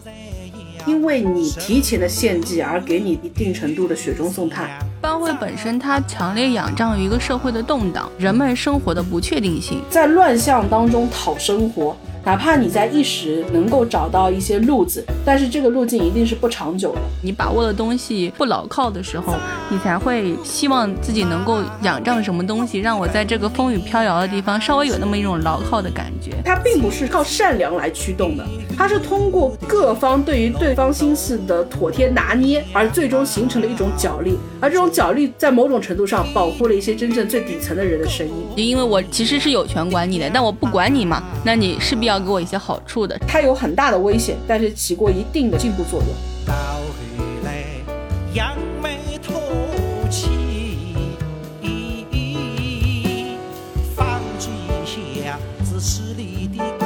因为你提前的献祭而给你一定程度的雪中送炭。 帮会本身它强烈仰仗于一个社会的动荡，人们生活的不确定性， 在乱象当中讨生活，哪怕你在一时能够找到一些路子，但是这个路径一定是不长久的。 你把握的东西不牢靠的时候，你才会希望自己能够仰仗什么东西，让我在这个风雨飘摇的地方稍微有那么一种牢靠的感觉。 它并不是靠善良来驱动的，它是通过各方对于对方心思的妥帖拿捏，而最终形成了一种角力，而这种角力在某种程度上保护了一些真正最底层的人的声音。 因为我其实是有权管你的，但我不管你嘛，那你势必要给我一些好处的。 它有很大的危险，但是起过一定的进步作用。 到后来扬眉吐气，放弃下自私里的功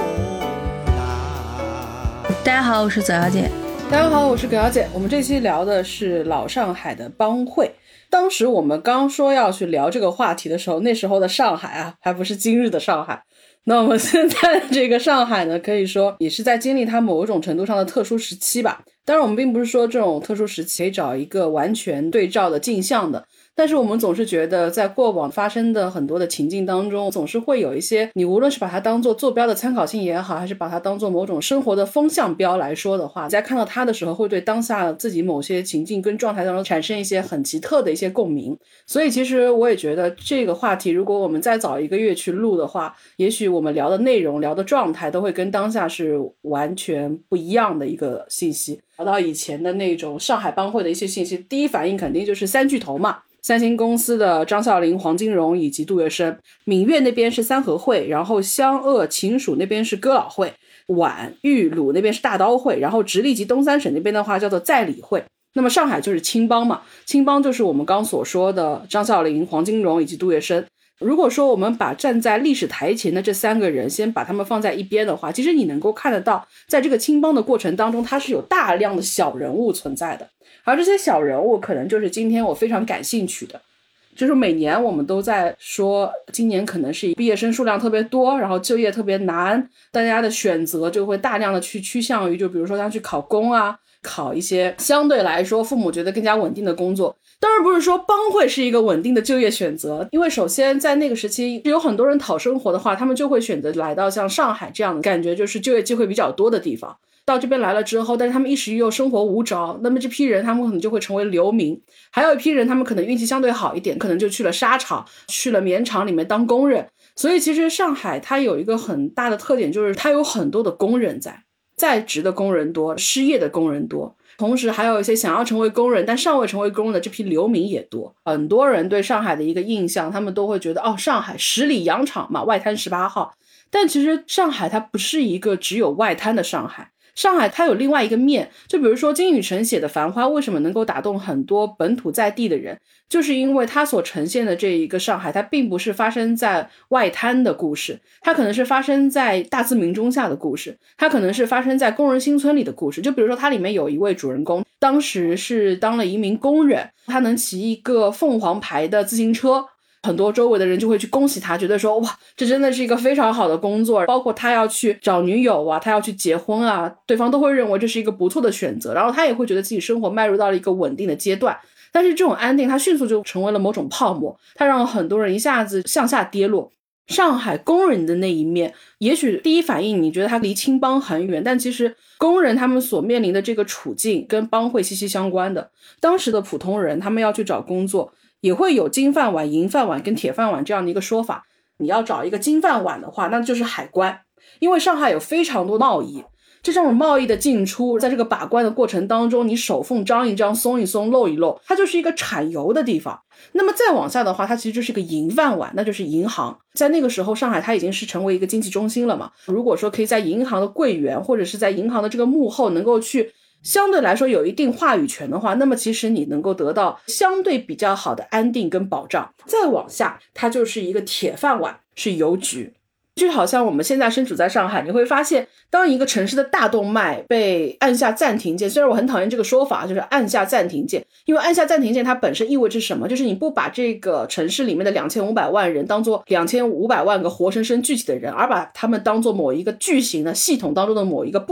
劳。 大家好，我是左小姐。 大家好，我是葛小姐。我们这期聊的是老上海的帮会。当时我们刚说要去聊这个话题的时候，那时候的上海啊，还不是今日的上海。那我们现在的这个上海呢，可以说也是在经历它某种程度上的特殊时期吧。当然我们并不是说这种特殊时期可以找一个完全对照的镜像的，但是我们总是觉得在过往发生的很多的情境当中，总是会有一些你无论是把它当做坐标的参考性也好，还是把它当做某种生活的风向标来说的话，在看到它的时候会对当下自己某些情境跟状态当中产生一些很奇特的一些共鸣。所以其实我也觉得这个话题如果我们再早一个月去录的话，也许我们聊的内容聊的状态都会跟当下是完全不一样的一个信息。聊到以前的那种上海帮会的一些信息，第一反应肯定就是三巨头嘛，三星公司的张啸林、黄金荣以及杜月笙，闽粤那边是三合会，然后湘鄂秦蜀那边是哥老会，皖豫鲁那边是大刀会，然后直隶及东三省那边的话叫做在理会。那么上海就是青帮嘛，青帮就是我们刚所说的张啸林、黄金荣以及杜月笙。如果说我们把站在历史台前的这三个人先把他们放在一边的话，其实你能够看得到在这个青帮的过程当中，它是有大量的小人物存在的，而这些小人物可能就是今天我非常感兴趣的。就是每年我们都在说今年可能是毕业生数量特别多，然后就业特别难，大家的选择就会大量的去趋向于就比如说像去考公啊，考一些相对来说父母觉得更加稳定的工作。当然不是说帮会是一个稳定的就业选择，因为首先在那个时期有很多人讨生活的话，他们就会选择来到像上海这样的感觉就是就业机会比较多的地方。到这边来了之后，但是他们一时又生活无着，那么这批人他们可能就会成为流民。还有一批人他们可能运气相对好一点，可能就去了纱厂，去了棉厂里面当工人。所以其实上海它有一个很大的特点，就是它有很多的工人在职的工人多，失业的工人多，同时还有一些想要成为工人但尚未成为工人的这批流民也多。很多人对上海的一个印象，他们都会觉得上海十里洋场嘛，外滩18号。但其实上海它不是一个只有外滩的上海，上海它有另外一个面。就比如说金宇澄写的《繁花》为什么能够打动很多本土在地的人，就是因为它所呈现的这一个上海，它并不是发生在外滩的故事，它可能是发生在大自鸣钟下的故事，它可能是发生在工人新村里的故事。就比如说它里面有一位主人公，当时是当了一名工人，他能骑一个凤凰牌的自行车，很多周围的人就会去恭喜他，觉得说哇，这真的是一个非常好的工作，包括他要去找女友啊，他要去结婚啊，对方都会认为这是一个不错的选择，然后他也会觉得自己生活迈入到了一个稳定的阶段。但是这种安定它迅速就成为了某种泡沫，它让很多人一下子向下跌落。上海工人的那一面，也许第一反应你觉得它离青帮很远，但其实工人他们所面临的这个处境跟帮会息息相关的。当时的普通人他们要去找工作，也会有金饭碗、银饭碗跟铁饭碗这样的一个说法。你要找一个金饭碗的话，那就是海关，因为上海有非常多贸易，这种贸易的进出，在这个把关的过程当中，你手缝张一张松一松露一露，它就是一个产油的地方。那么再往下的话，它其实就是一个银饭碗，那就是银行。在那个时候上海它已经是成为一个经济中心了嘛，如果说可以在银行的柜员或者是在银行的这个幕后能够去相对来说有一定话语权的话，那么其实你能够得到相对比较好的安定跟保障。再往下它就是一个铁饭碗，是邮局。就好像我们现在身处在上海，你会发现当一个城市的大动脉被按下暂停键，虽然我很讨厌这个说法，就是按下暂停键，因为按下暂停键它本身意味着什么，就是你不把这个城市里面的2500万人当做2500万个活生生具体的人，而把他们当做某一个巨型的系统当中的某一个部件，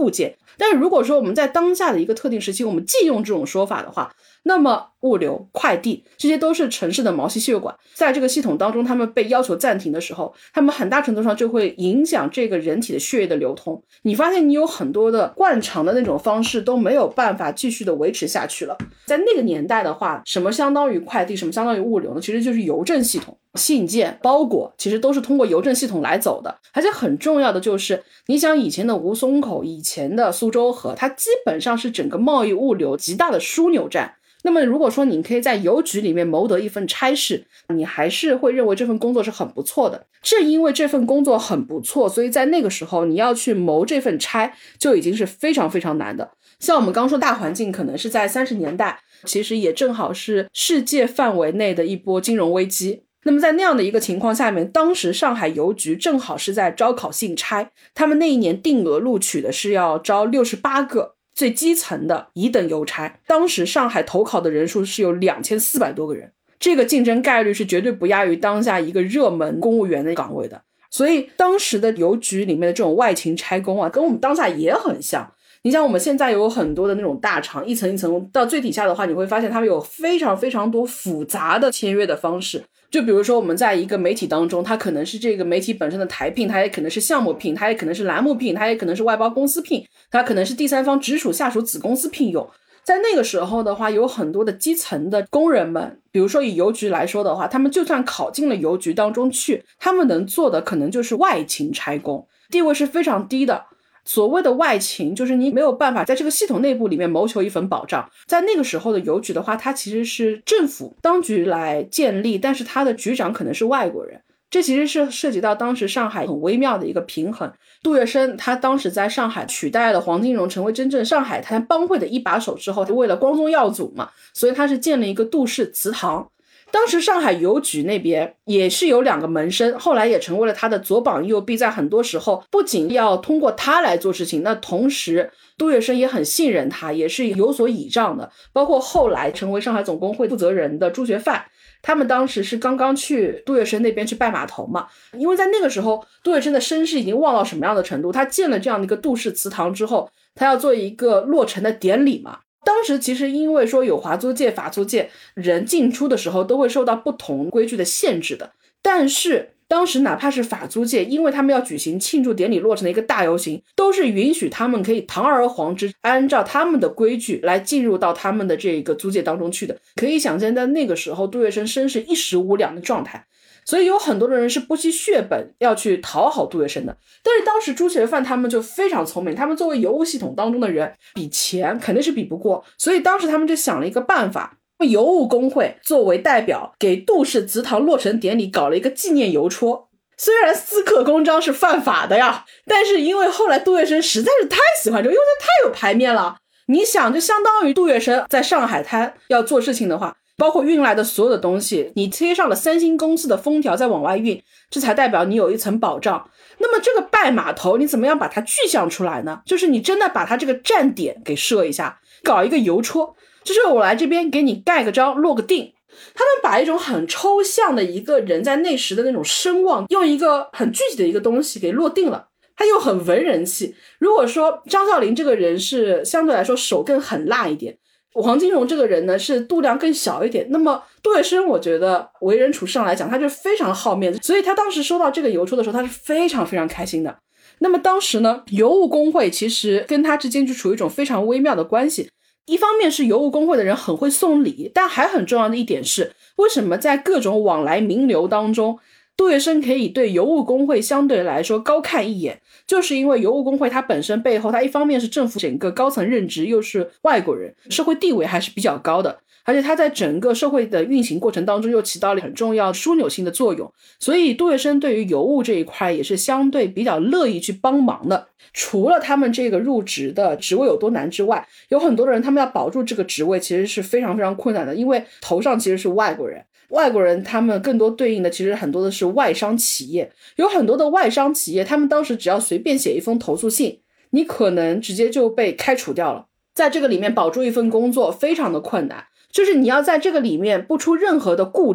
但是如果说我们在当下的一个特定时期我们既用这种说法的话，那么物流、快递这些都是城市的毛细血管，在这个系统当中他们被要求暂停的时候，他们很大程度上就会影响这个人体的血液的流通。你发现你有很多的惯常的那种方式都没有办法继续的维持下去了。在那个年代的话，什么相当于快递，什么相当于物流呢？其实就是邮政系统，信件、包裹其实都是通过邮政系统来走的。而且很重要的就是，你想以前的吴淞口、以前的苏州河，它基本上是整个贸易物流极大的枢纽站。那么如果说你可以在邮局里面谋得一份差事，你还是会认为这份工作是很不错的。正因为这份工作很不错，所以在那个时候你要去谋这份差就已经是非常非常难的。像我们刚说大环境可能是在30年代，其实也正好是世界范围内的一波金融危机。那么在那样的一个情况下面，当时上海邮局正好是在招考信差，他们那一年定额录取的是要招68个最基层的乙等邮差，当时上海投考的人数是有2400多个人，这个竞争概率是绝对不亚于当下一个热门公务员的岗位的。所以当时的邮局里面的这种外勤差工啊，跟我们当下也很像。你像我们现在有很多的那种大厂，一层一层到最底下的话，你会发现他们有非常非常多复杂的签约的方式。就比如说我们在一个媒体当中，它可能是这个媒体本身的台聘，它也可能是项目聘，它也可能是栏目聘，它也可能是外包公司聘，它可能是第三方直属下属子公司聘用。在那个时候的话，有很多的基层的工人们，比如说以邮局来说的话，他们就算考进了邮局当中去，他们能做的可能就是外勤差工，地位是非常低的。所谓的外勤就是你没有办法在这个系统内部里面谋求一份保障。在那个时候的邮局的话，它其实是政府当局来建立，但是它的局长可能是外国人，这其实是涉及到当时上海很微妙的一个平衡。杜月笙他当时在上海取代了黄金荣，成为真正上海滩帮会的一把手之后，为了光宗耀祖嘛，所以他是建了一个杜氏祠堂。当时上海邮局那边也是有2个门生，后来也成为了他的左膀右臂，在很多时候不仅要通过他来做事情，那同时杜月笙也很信任他，也是有所倚仗的。包括后来成为上海总工会负责人的朱学范，他们当时是刚刚去杜月笙那边去拜码头嘛，因为在那个时候杜月笙的声势已经旺到什么样的程度，他建了这样的一个杜氏祠堂之后，他要做一个落成的典礼嘛。当时其实因为说有华租界、法租界，人进出的时候都会受到不同规矩的限制的，但是当时哪怕是法租界，因为他们要举行庆祝典礼落成的一个大游行，都是允许他们可以堂而皇之按照他们的规矩来进入到他们的这个租界当中去的。可以想见在那个时候杜月笙声势一时无两的状态，所以有很多的人是不惜血本要去讨好杜月笙的。但是当时朱学范他们就非常聪明，他们作为邮务系统当中的人，比钱肯定是比不过，所以当时他们就想了一个办法，邮务工会作为代表给杜氏祠堂落成典礼搞了一个纪念邮戳。虽然私刻公章是犯法的呀，但是因为后来杜月笙实在是太喜欢这个，因为他太有排面了。你想就相当于杜月笙在上海滩要做事情的话，包括运来的所有的东西，你贴上了3星公司的封条再往外运，这才代表你有一层保障。那么这个拜码头你怎么样把它具象出来呢？就是你真的把它这个站点给设一下，搞一个邮戳，就是我来这边给你盖个章落个定。他们把一种很抽象的一个人在那时的那种声望，用一个很具体的一个东西给落定了，他又很文人气。如果说张啸林这个人是相对来说手更狠辣一点，黄金荣这个人呢是度量更小一点，那么杜月笙我觉得为人处事上来讲他就非常好面子，所以他当时收到这个邮戳的时候他是非常非常开心的。那么当时呢，邮务工会其实跟他之间就处于一种非常微妙的关系，一方面是邮务工会的人很会送礼，但还很重要的一点是，为什么在各种往来名流当中杜月笙可以对邮务工会相对来说高看一眼，就是因为邮务工会它本身背后，它一方面是政府整个高层任职，又是外国人，社会地位还是比较高的，而且它在整个社会的运行过程当中又起到了很重要枢纽性的作用，所以杜月笙对于邮务这一块也是相对比较乐意去帮忙的。除了他们这个入职的职位有多难之外，有很多的人他们要保住这个职位其实是非常非常困难的，因为头上其实是外国人，外国人他们更多对应的其实很多的是外商企业，有很多的外商企业他们当时只要随便写一封投诉信，你可能直接就被开除掉了。在这个里面保住一份工作非常的困难，就是你要在这个里面不出任何的故障，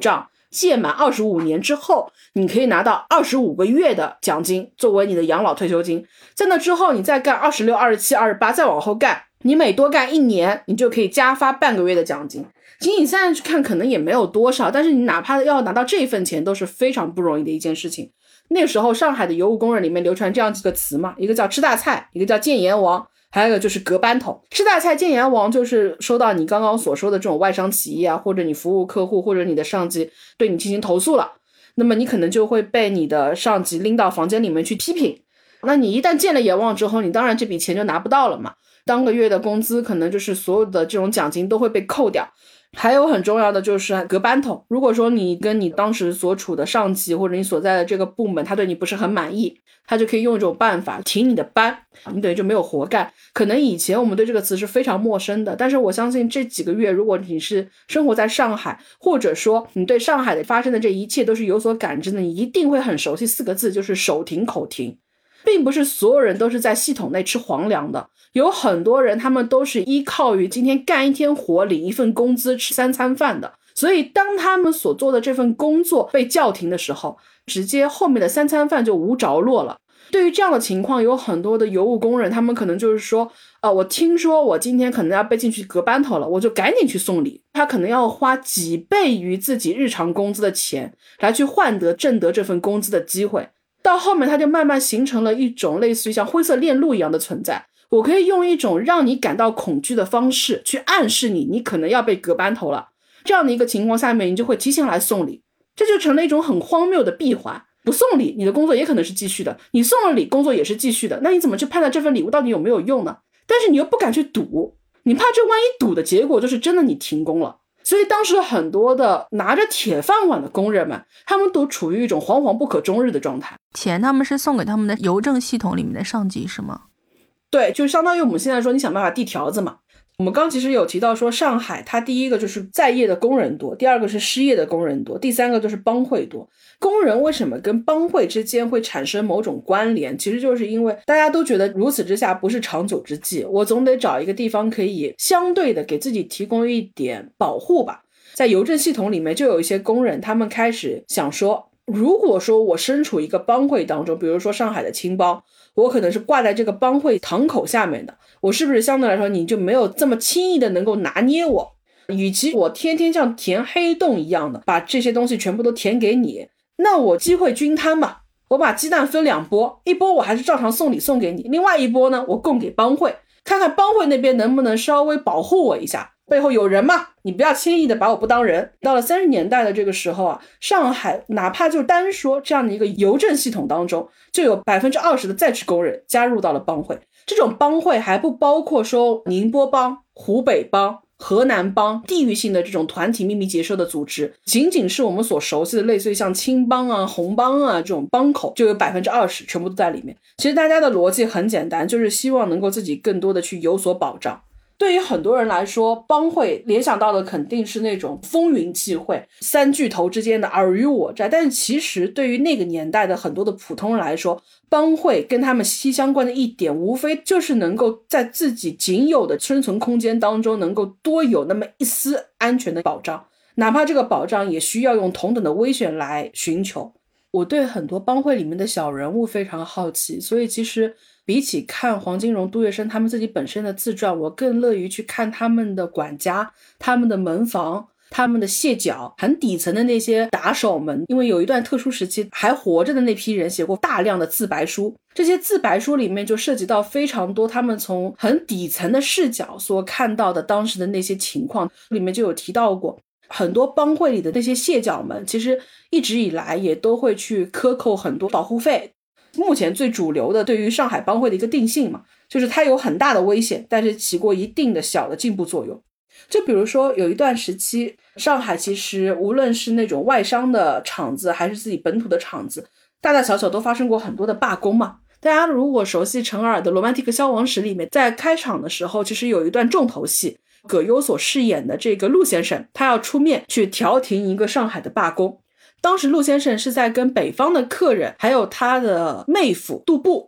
届满25年之后，你可以拿到25个月的奖金作为你的养老退休金。在那之后你再干26、27、28，再往后干，你每多干1年你就可以加发半个月的奖金。仅仅现在去看可能也没有多少，但是你哪怕要拿到这份钱都是非常不容易的一件事情。那个时候上海的邮务工人里面流传这样几个词嘛，一个叫吃大菜，一个叫建阎王，还有一个就是隔班头。吃大菜建阎王就是收到你刚刚所说的这种外商企业啊，或者你服务客户，或者你的上级对你进行投诉了，那么你可能就会被你的上级拎到房间里面去批评。那你一旦见了阎王之后，你当然这笔钱就拿不到了嘛，当个月的工资可能就是所有的这种奖金都会被扣掉。还有很重要的就是隔班头，如果说你跟你当时所处的上级或者你所在的这个部门他对你不是很满意，他就可以用一种办法停你的班，你等于就没有活干。可能以前我们对这个词是非常陌生的，但是我相信这几个月如果你是生活在上海，或者说你对上海的发生的这一切都是有所感知的，你一定会很熟悉4个字，就是手停口停。并不是所有人都是在系统内吃皇粮的，有很多人他们都是依靠于今天干一天活领一份工资吃3餐饭的，所以当他们所做的这份工作被叫停的时候，直接后面的3餐饭就无着落了。对于这样的情况，有很多的邮务工人他们可能就是说我听说我今天可能要被进去隔班头了，我就赶紧去送礼。他可能要花几倍于自己日常工资的钱来去换得挣得这份工资的机会。到后面他就慢慢形成了一种类似于像灰色链路一样的存在，我可以用一种让你感到恐惧的方式去暗示你可能要被隔班头了。这样的一个情况下面，你就会提前来送礼，这就成了一种很荒谬的闭环。不送礼你的工作也可能是继续的，你送了礼工作也是继续的，那你怎么去判断这份礼物到底有没有用呢？但是你又不敢去赌，你怕这万一赌的结果就是真的你停工了。所以当时很多的拿着铁饭碗的工人们，他们都处于一种惶惶不可终日的状态。 钱他们是送给他们的邮政系统里面的上级是吗？ 对，就相当于我们现在说你想办法递条子嘛。我们刚其实有提到说上海它第一个就是在业的工人多，第二个是失业的工人多，第三个就是帮会多。工人为什么跟帮会之间会产生某种关联，其实就是因为大家都觉得如此之下不是长久之计，我总得找一个地方可以相对的给自己提供一点保护吧。在邮政系统里面就有一些工人，他们开始想说，如果说我身处一个帮会当中，比如说上海的青帮，我可能是挂在这个帮会堂口下面的，我是不是相对来说你就没有这么轻易的能够拿捏我？与其我天天像填黑洞一样的把这些东西全部都填给你，那我机会均摊吧，我把鸡蛋分2波，一波我还是照常送礼送给你，另外一波呢我供给帮会，看看帮会那边能不能稍微保护我一下，背后有人嘛，你不要轻易的把我不当人。到了30年代的这个时候啊，上海哪怕就单说这样的一个邮政系统当中，就有 20% 的在职工人加入到了帮会。这种帮会还不包括说宁波帮、湖北帮、河南帮地域性的这种团体秘密结社的组织，仅仅是我们所熟悉的类似于像青帮啊、红帮啊这种帮口就有 20% 全部都在里面。其实大家的逻辑很简单，就是希望能够自己更多的去有所保障。对于很多人来说，帮会联想到的肯定是那种风云际会，3巨头之间的尔虞我诈，但是其实对于那个年代的很多的普通人来说，帮会跟他们息息相关的一点无非就是能够在自己仅有的生存空间当中能够多有那么一丝安全的保障，哪怕这个保障也需要用同等的危险来寻求。我对很多帮会里面的小人物非常好奇，所以其实比起看黄金荣、杜月笙他们自己本身的自传，我更乐于去看他们的管家、他们的门房、他们的卸脚，很底层的那些打手们。因为有一段特殊时期还活着的那批人写过大量的自白书，这些自白书里面就涉及到非常多他们从很底层的视角所看到的当时的那些情况，里面就有提到过很多帮会里的那些卸脚们其实一直以来也都会去克扣很多保护费。目前最主流的对于上海帮会的一个定性嘛，就是它有很大的危险，但是起过一定的小的进步作用。就比如说有一段时期，上海其实无论是那种外商的厂子还是自己本土的厂子，大大小小都发生过很多的罢工嘛。大家如果熟悉陈耳的《罗曼蒂克消亡史》里面，在开场的时候其实有一段重头戏，葛优所饰演的这个陆先生，他要出面去调停一个上海的罢工。当时陆先生是在跟北方的客人还有他的妹夫杜布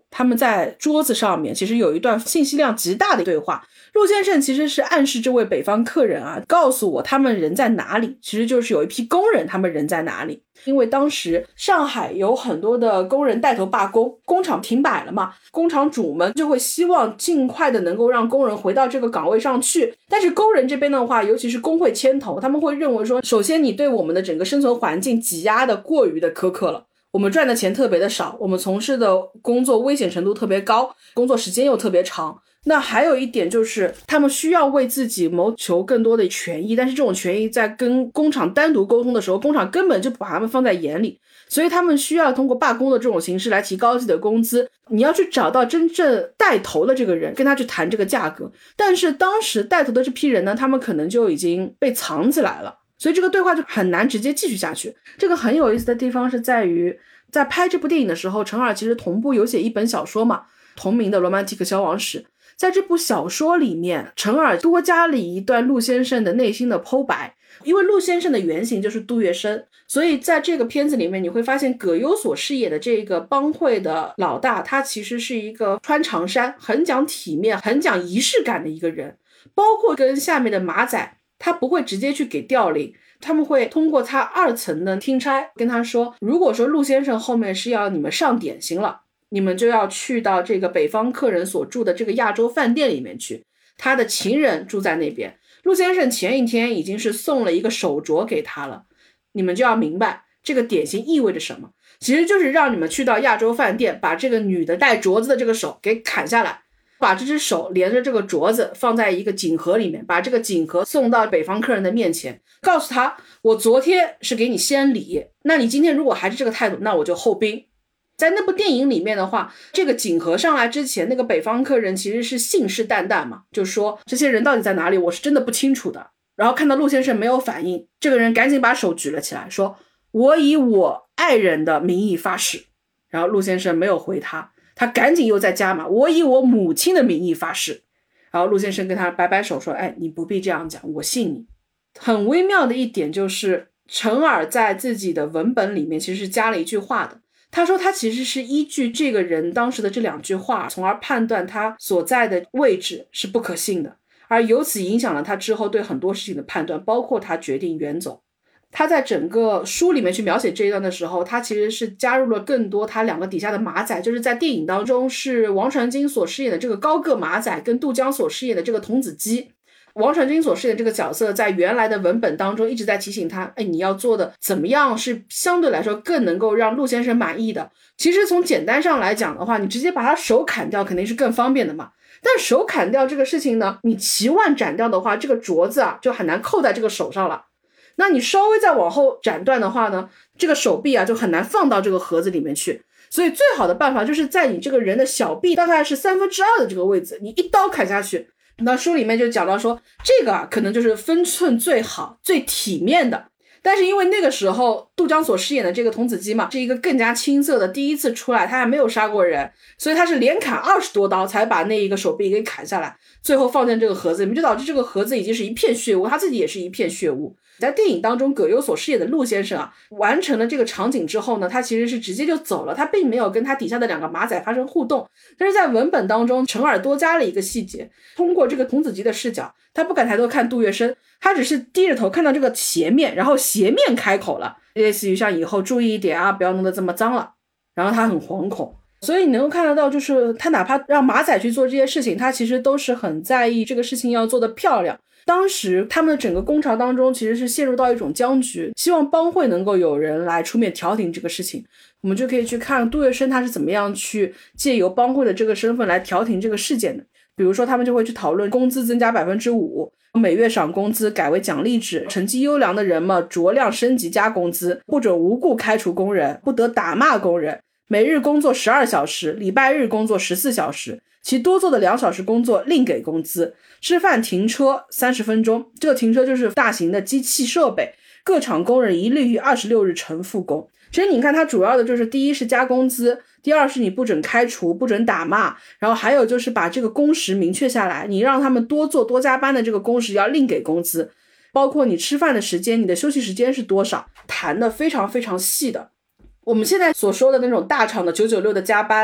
他们在桌子上面其实有一段信息量极大的对话。陆先生其实是暗示这位北方客人啊，告诉我他们人在哪里，其实就是有一批工人他们人在哪里。因为当时上海有很多的工人带头罢工，工厂停摆了嘛，工厂主们就会希望尽快的能够让工人回到这个岗位上去。但是工人这边的话，尤其是工会牵头，他们会认为说，首先你对我们的整个生存环境挤压的过于的苛刻了，我们赚的钱特别的少，我们从事的工作危险程度特别高，工作时间又特别长。那还有一点就是他们需要为自己谋求更多的权益，但是这种权益在跟工厂单独沟通的时候，工厂根本就不把他们放在眼里，所以他们需要通过罢工的这种形式来提高自己的工资。你要去找到真正带头的这个人，跟他去谈这个价格，但是当时带头的这批人呢，他们可能就已经被藏起来了，所以这个对话就很难直接继续下去。这个很有意思的地方是在于，在拍这部电影的时候，陈耳其实同步有写一本小说嘛，同名的《罗曼蒂克消亡史》。在这部小说里面，陈耳多加了一段陆先生的内心的剖白。因为陆先生的原型就是杜月笙，所以在这个片子里面你会发现葛优所饰演的这个帮会的老大，他其实是一个穿长衫，很讲体面，很讲仪式感的一个人。包括跟下面的马仔，他不会直接去给调令，他们会通过他二层的听差跟他说，如果说陆先生后面是要你们上点心了，你们就要去到这个北方客人所住的这个亚洲饭店里面去，他的情人住在那边，陆先生前一天已经是送了一个手镯给他了，你们就要明白这个点心意味着什么，其实就是让你们去到亚洲饭店，把这个女的戴镯子的这个手给砍下来，把这只手连着这个镯子放在一个锦盒里面，把这个锦盒送到北方客人的面前，告诉他，我昨天是给你先礼，那你今天如果还是这个态度，那我就后兵。在那部电影里面的话，这个锦盒上来之前，那个北方客人其实是信誓旦旦嘛，就说这些人到底在哪里，我是真的不清楚的。然后看到陆先生没有反应，这个人赶紧把手举了起来，说我以我爱人的名义发誓。然后陆先生没有回他，他赶紧又在加码，我以我母亲的名义发誓。然后陆先生跟他摆摆手说，哎，你不必这样讲，我信你。很微妙的一点就是陈耳在自己的文本里面其实是加了一句话的，他说他其实是依据这个人当时的这两句话，从而判断他所在的位置是不可信的，而由此影响了他之后对很多事情的判断，包括他决定远走。他在整个书里面去描写这一段的时候，他其实是加入了更多他两个底下的马仔，就是在电影当中是王传君所饰演的这个高个马仔跟杜江所饰演的这个童子鸡。王传君所饰演的这个角色在原来的文本当中一直在提醒他，哎，你要做的怎么样是相对来说更能够让陆先生满意的。其实从简单上来讲的话，你直接把他手砍掉肯定是更方便的嘛，但手砍掉这个事情呢，你齐腕斩掉的话，这个镯子啊就很难扣在这个手上了，那你稍微再往后斩断的话呢，这个手臂啊就很难放到这个盒子里面去。所以最好的办法就是在你这个人的小臂大概是2/3的这个位置，你一刀砍下去。那书里面就讲到说，这个啊可能就是分寸最好最体面的。但是因为那个时候杜江所饰演的这个童子鸡嘛，是一个更加青涩的，第一次出来他还没有杀过人，所以他是连砍20多刀才把那一个手臂给砍下来，最后放进这个盒子里面，就导致这个盒子已经是一片血污，他自己也是一片血污。在电影当中葛优所饰演的陆先生啊，完成了这个场景之后呢，他其实是直接就走了，他并没有跟他底下的两个马仔发生互动。但是在文本当中陈耳多加了一个细节，通过这个童子鸡的视角，他不敢抬头看杜月笙，他只是低着头看到这个斜面，然后斜面开口了，类似于像以后注意一点啊，不要弄得这么脏了，然后他很惶恐。所以你能够看得到，就是他哪怕让马仔去做这些事情，他其实都是很在意这个事情要做得漂亮。当时他们的整个工厂当中其实是陷入到一种僵局，希望帮会能够有人来出面调停这个事情。我们就可以去看杜月笙他是怎么样去借由帮会的这个身份来调停这个事件的。比如说他们就会去讨论工资增加 5%， 每月赏工资改为奖励制，成绩优良的人嘛酌量升级加工资，不准无故开除工人，不得打骂工人，每日工作12小时，礼拜日工作14小时，其多做的2小时工作另给工资，吃饭停车30分钟，这个停车就是大型的机器设备，各厂工人一律于26日晨复工。其实你看它主要的就是第一是加工资，第二是你不准开除，不准打骂，然后还有就是把这个工时明确下来，你让他们多做多加班的这个工时要另给工资，包括你吃饭的时间，你的休息时间是多少，谈的非常非常细的。我们现在所说的那种大厂的996的加班，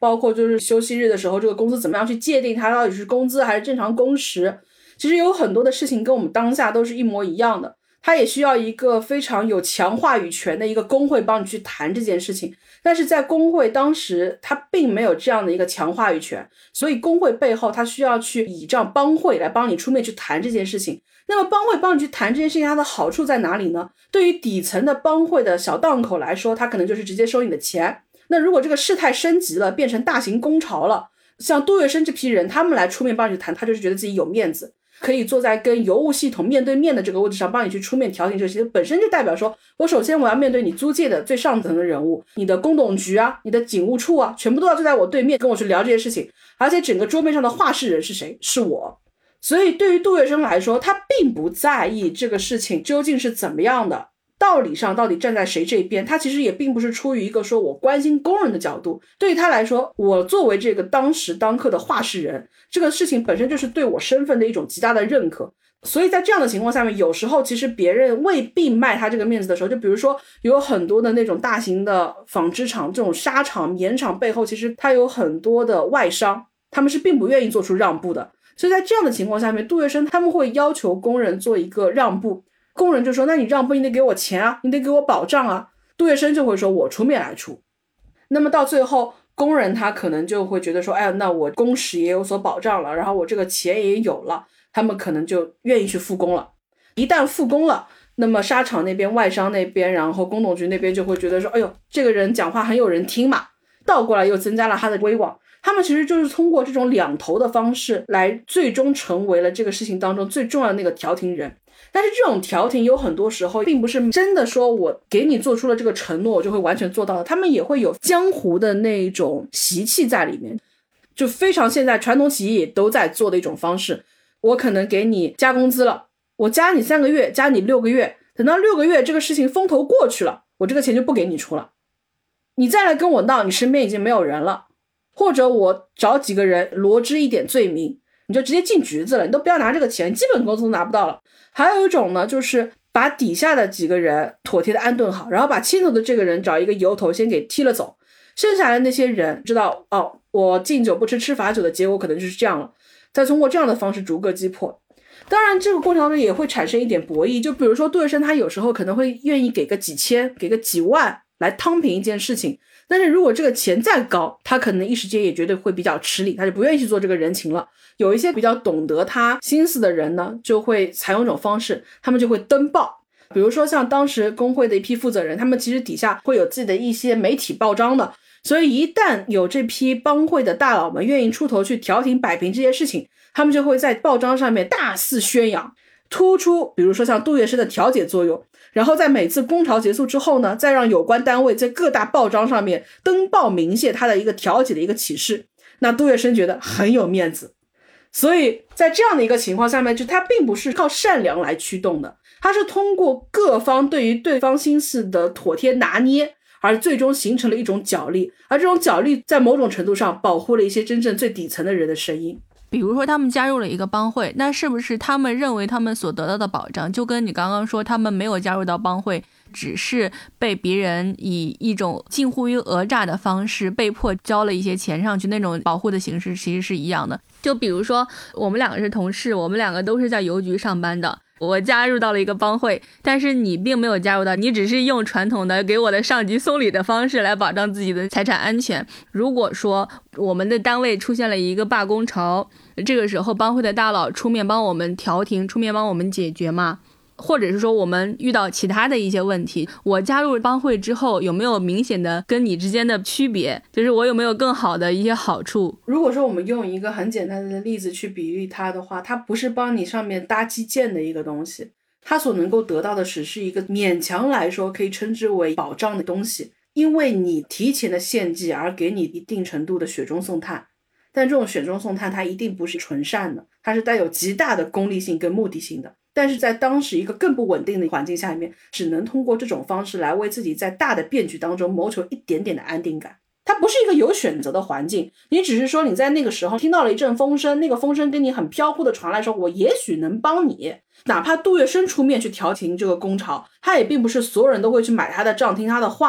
包括就是休息日的时候，这个公司怎么样去界定它到底是工资还是正常工时，其实有很多的事情跟我们当下都是一模一样的。它也需要一个非常有强话语权的一个工会帮你去谈这件事情，但是在工会当时它并没有这样的一个强话语权，所以工会背后它需要去倚仗帮会来帮你出面去谈这件事情。那么帮会帮你去谈这件事情，它的好处在哪里呢？对于底层的帮会的小档口来说，它可能就是直接收你的钱。那如果这个事态升级了，变成大型工潮了，像杜月笙这批人他们来出面帮你去谈，他就是觉得自己有面子，可以坐在跟邮务系统面对面的这个位置上帮你去出面调停这些，本身就代表说我首先我要面对你租界的最上层的人物，你的工董局啊，你的警务处啊，全部都要坐在我对面跟我去聊这些事情，而且整个桌面上的话事人是谁？是我。所以对于杜月笙来说，他并不在意这个事情究竟是怎么样的，道理上到底站在谁这边，他其实也并不是出于一个说我关心工人的角度。对于他来说，我作为这个当时当刻的话事人，这个事情本身就是对我身份的一种极大的认可。所以在这样的情况下面，有时候其实别人未必卖他这个面子的时候，就比如说有很多的那种大型的纺织厂，这种纱厂棉厂背后其实它有很多的外商，他们是并不愿意做出让步的。所以在这样的情况下面，杜月笙他们会要求工人做一个让步，工人就说那你让步你得给我钱啊，你得给我保障啊，杜月笙就会说我出面来出。那么到最后工人他可能就会觉得说，哎呀，那我工时也有所保障了，然后我这个钱也有了，他们可能就愿意去复工了。一旦复工了，那么纱厂那边外商那边然后工董局那边就会觉得说，哎呦，这个人讲话很有人听嘛，倒过来又增加了他的威望。他们其实就是通过这种两头的方式来最终成为了这个事情当中最重要的那个调停人。但是这种调停有很多时候并不是真的说我给你做出了这个承诺我就会完全做到的，他们也会有江湖的那种习气在里面，就非常现在传统企业也都在做的一种方式。我可能给你加工资了，我加你3个月，加你6个月，等到6个月这个事情风头过去了，我这个钱就不给你出了，你再来跟我闹，你身边已经没有人了，或者我找几个人罗织一点罪名，你就直接进局子了，你都不要拿这个钱，基本工资都拿不到了。还有一种呢，就是把底下的几个人妥帖的安顿好，然后把牵头的这个人找一个由头先给踢了走，剩下来的那些人知道哦，我敬酒不吃吃罚酒的结果可能就是这样了，再通过这样的方式逐个击破。当然这个过程当中也会产生一点博弈，就比如说杜月笙他有时候可能会愿意给个几千给个几万来趟平一件事情，但是如果这个钱再高，他可能一时间也绝对会比较吃力，他就不愿意去做这个人情了。有一些比较懂得他心思的人呢，就会采用这种方式，他们就会登报。比如说像当时工会的一批负责人，他们其实底下会有自己的一些媒体报章的，所以一旦有这批帮会的大佬们愿意出头去调停摆平这些事情，他们就会在报章上面大肆宣扬，突出比如说像杜月笙的调解作用，然后在每次工潮结束之后呢，再让有关单位在各大报章上面登报明谢他的一个调解的一个启示，那杜月笙觉得很有面子。所以在这样的一个情况下面，就他并不是靠善良来驱动的，他是通过各方对于对方心思的妥帖拿捏，而最终形成了一种角力，而这种角力在某种程度上保护了一些真正最底层的人的声音。 比如说他们加入了一个帮会，那是不是他们认为他们所得到的保障，就跟你刚刚说他们没有加入到帮会，只是被别人以一种近乎于讹诈的方式被迫交了一些钱上去，那种保护的形式其实是一样的。就比如说我们两个是同事，我们两个都是在邮局上班的，我加入到了一个帮会，但是你并没有加入到，你只是用传统的给我的上级送礼的方式来保障自己的财产安全。如果说我们的单位出现了一个罢工潮，这个时候帮会的大佬出面帮我们调停，出面帮我们解决嘛，或者是说我们遇到其他的一些问题，我加入帮会之后有没有明显的跟你之间的区别，就是我有没有更好的一些好处。 如果说我们用一个很简单的例子去比喻它的话，它不是帮你上面搭基建的一个东西，它所能够得到的只是一个勉强来说可以称之为保障的东西，因为你提前的献祭而给你一定程度的雪中送炭，但这种雪中送炭它一定不是纯善的，它是带有极大的功利性跟目的性的，但是在当时一个更不稳定的环境下面，只能通过这种方式来为自己在大的变局当中谋求一点点的安定感。它不是一个有选择的环境，你只是说你在那个时候听到了一阵风声，那个风声跟你很飘忽的传来说我也许能帮你，哪怕杜月笙出面去调停这个工潮，他也并不是所有人都会去买他的账听他的话的，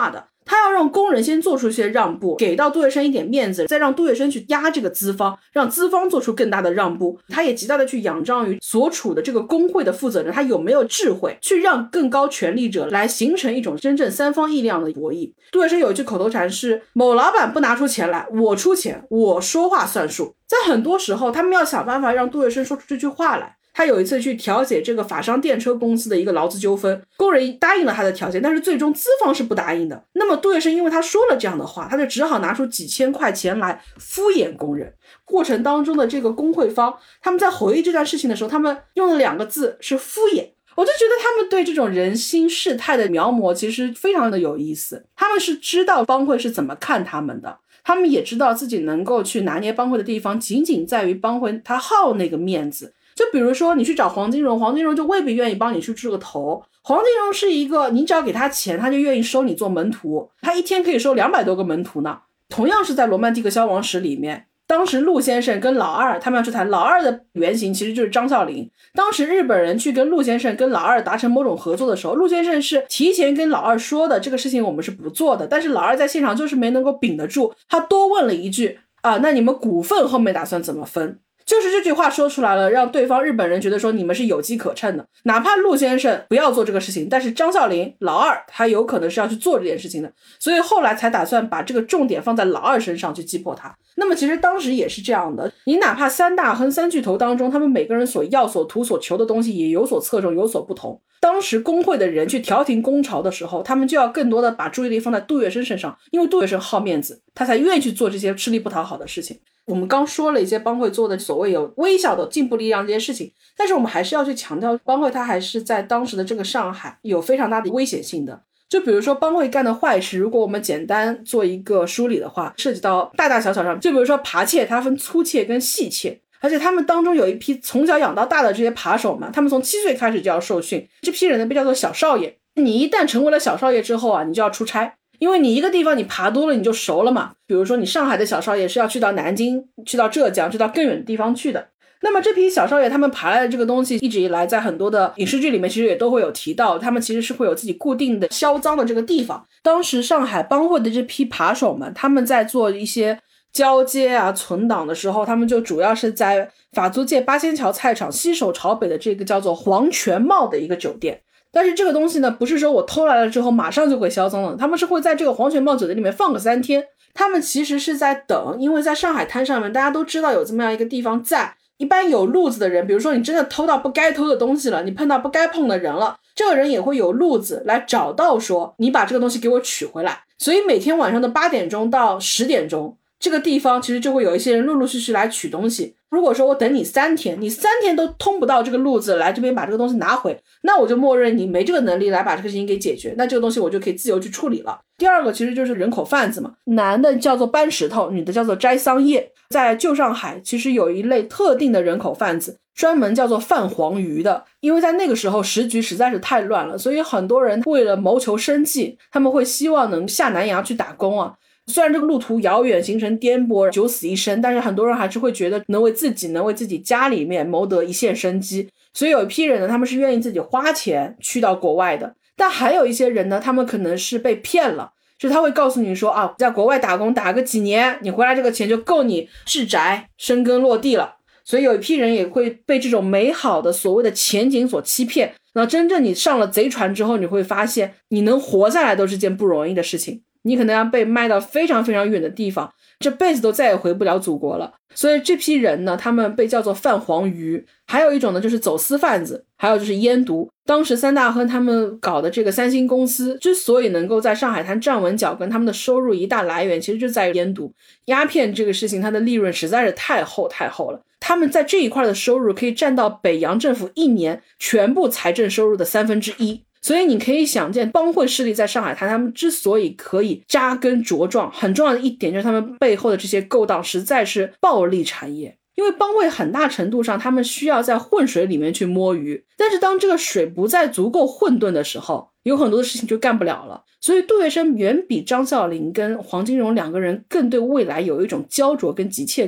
他要让工人先做出一些让步，给到杜月笙一点面子，再让杜月笙去压这个资方，让资方做出更大的让步。他也极大的去仰仗于所处的这个工会的负责人，他有没有智慧去让更高权力者来形成一种真正三方力量的博弈。杜月笙有一句口头禅是，某老板不拿出钱来，我出钱，我说话算数。在很多时候他们要想办法让杜月笙说出这句话来。他有一次去调解这个法商电车公司的一个劳资纠纷，工人答应了他的条件，但是最终资方是不答应的。那么杜月笙因为他说了这样的话，他就只好拿出几千块钱来敷衍工人。过程当中的这个工会方，他们在回忆这段事情的时候，他们用了2个字是敷衍。我就觉得他们对这种人心世态的描摹其实非常的有意思，他们是知道帮会是怎么看他们的，他们也知道自己能够去拿捏帮会的地方仅仅在于帮会他好那个面子。就比如说你去找黄金荣，黄金荣就未必愿意帮你去治个头。黄金荣是一个你只要给他钱他就愿意收你做门徒，他一天可以收200多个门徒呢。同样是在罗曼蒂克消亡史里面，当时陆先生跟老二他们要去谈，老二的原型其实就是张啸林。当时日本人去跟陆先生跟老二达成某种合作的时候，陆先生是提前跟老二说的，这个事情我们是不做的，但是老二在现场就是没能够秉得住，他多问了一句那你们股份后面打算怎么分。就是这句话说出来了，让对方日本人觉得说你们是有机可乘的，哪怕陆先生不要做这个事情，但是张啸林老二他有可能是要去做这件事情的，所以后来才打算把这个重点放在老二身上去击破他。那么其实当时也是这样的，你哪怕三大亨三巨头当中，他们每个人所要所图所求的东西也有所侧重有所不同。当时工会的人去调停工潮的时候，他们就要更多的把注意力放在杜月笙身上，因为杜月笙好面子，他才愿意去做这些吃力不讨好的事情。我们刚说了一些帮会做的所谓有微小的进步力量这些事情，但是我们还是要去强调，帮会它还是在当时的这个上海有非常大的危险性的。就比如说帮会干的坏事，如果我们简单做一个梳理的话，涉及到大大小小上，就比如说扒窃，它分粗窃跟细窃，而且他们当中有一批从小养到大的这些扒手们，他们从7岁开始就要受训，这批人呢被叫做小少爷。你一旦成为了小少爷之后你就要出差，因为你一个地方你爬多了你就熟了嘛。比如说你上海的小少爷是要去到南京，去到浙江，去到更远的地方去的。那么这批小少爷他们爬来的这个东西，一直以来在很多的影视剧里面其实也都会有提到，他们其实是会有自己固定的销赃的这个地方。当时上海帮会的这批扒手们，他们在做一些交接存档的时候，他们就主要是在法租界八仙桥菜场西首朝北的这个叫做黄泉茂的一个酒店。但是这个东西呢，不是说我偷来了之后马上就会销赃的，他们是会在这个黄泉茂酒店里面放个3天。他们其实是在等，因为在上海滩上面大家都知道有这么样一个地方在，一般有路子的人，比如说你真的偷到不该偷的东西了，你碰到不该碰的人了，这个人也会有路子来找到说你把这个东西给我取回来。所以每天晚上的8点钟到10点钟，这个地方其实就会有一些人陆陆续续来取东西。如果说我等你3天，你3天都通不到这个路子来这边把这个东西拿回，那我就默认你没这个能力来把这个事情给解决，那这个东西我就可以自由去处理了。第二个其实就是人口贩子嘛，男的叫做搬石头，女的叫做摘桑叶。在旧上海其实有一类特定的人口贩子，专门叫做贩黄鱼的。因为在那个时候时局实在是太乱了，所以很多人为了谋求生计，他们会希望能下南洋去打工虽然这个路途遥远，行程颠簸，九死一生，但是很多人还是会觉得能为自己能为自己家里面谋得一线生机，所以有一批人呢，他们是愿意自己花钱去到国外的。但还有一些人呢，他们可能是被骗了，就是他会告诉你说在国外打工打个几年，你回来这个钱就够你置宅生根落地了。所以有一批人也会被这种美好的所谓的前景所欺骗，那真正你上了贼船之后，你会发现你能活下来都是件不容易的事情，你可能要被卖到非常非常远的地方，这辈子都再也回不了祖国了。所以这批人呢，他们被叫做贩黄鱼。还有一种呢就是走私贩子，还有就是烟毒。当时三大亨他们搞的这个三星公司之所以能够在上海滩站稳脚跟，他们的收入一大来源其实就在于烟毒。鸦片这个事情它的利润实在是太厚太厚了，他们在这一块的收入可以占到北洋政府1年全部财政收入的1/3。所以你可以想见，帮会势力在上海滩他们之所以可以扎根茁壮，很重要的一点就是他们背后的这些勾当实在是暴利产业。因为帮会很大程度上他们需要在浑水里面去摸鱼，但是当这个水不再足够混沌的时候，有很多的事情就干不了了。所以杜月笙远比张啸林跟黄金荣2个人更对未来有一种焦灼跟急切感，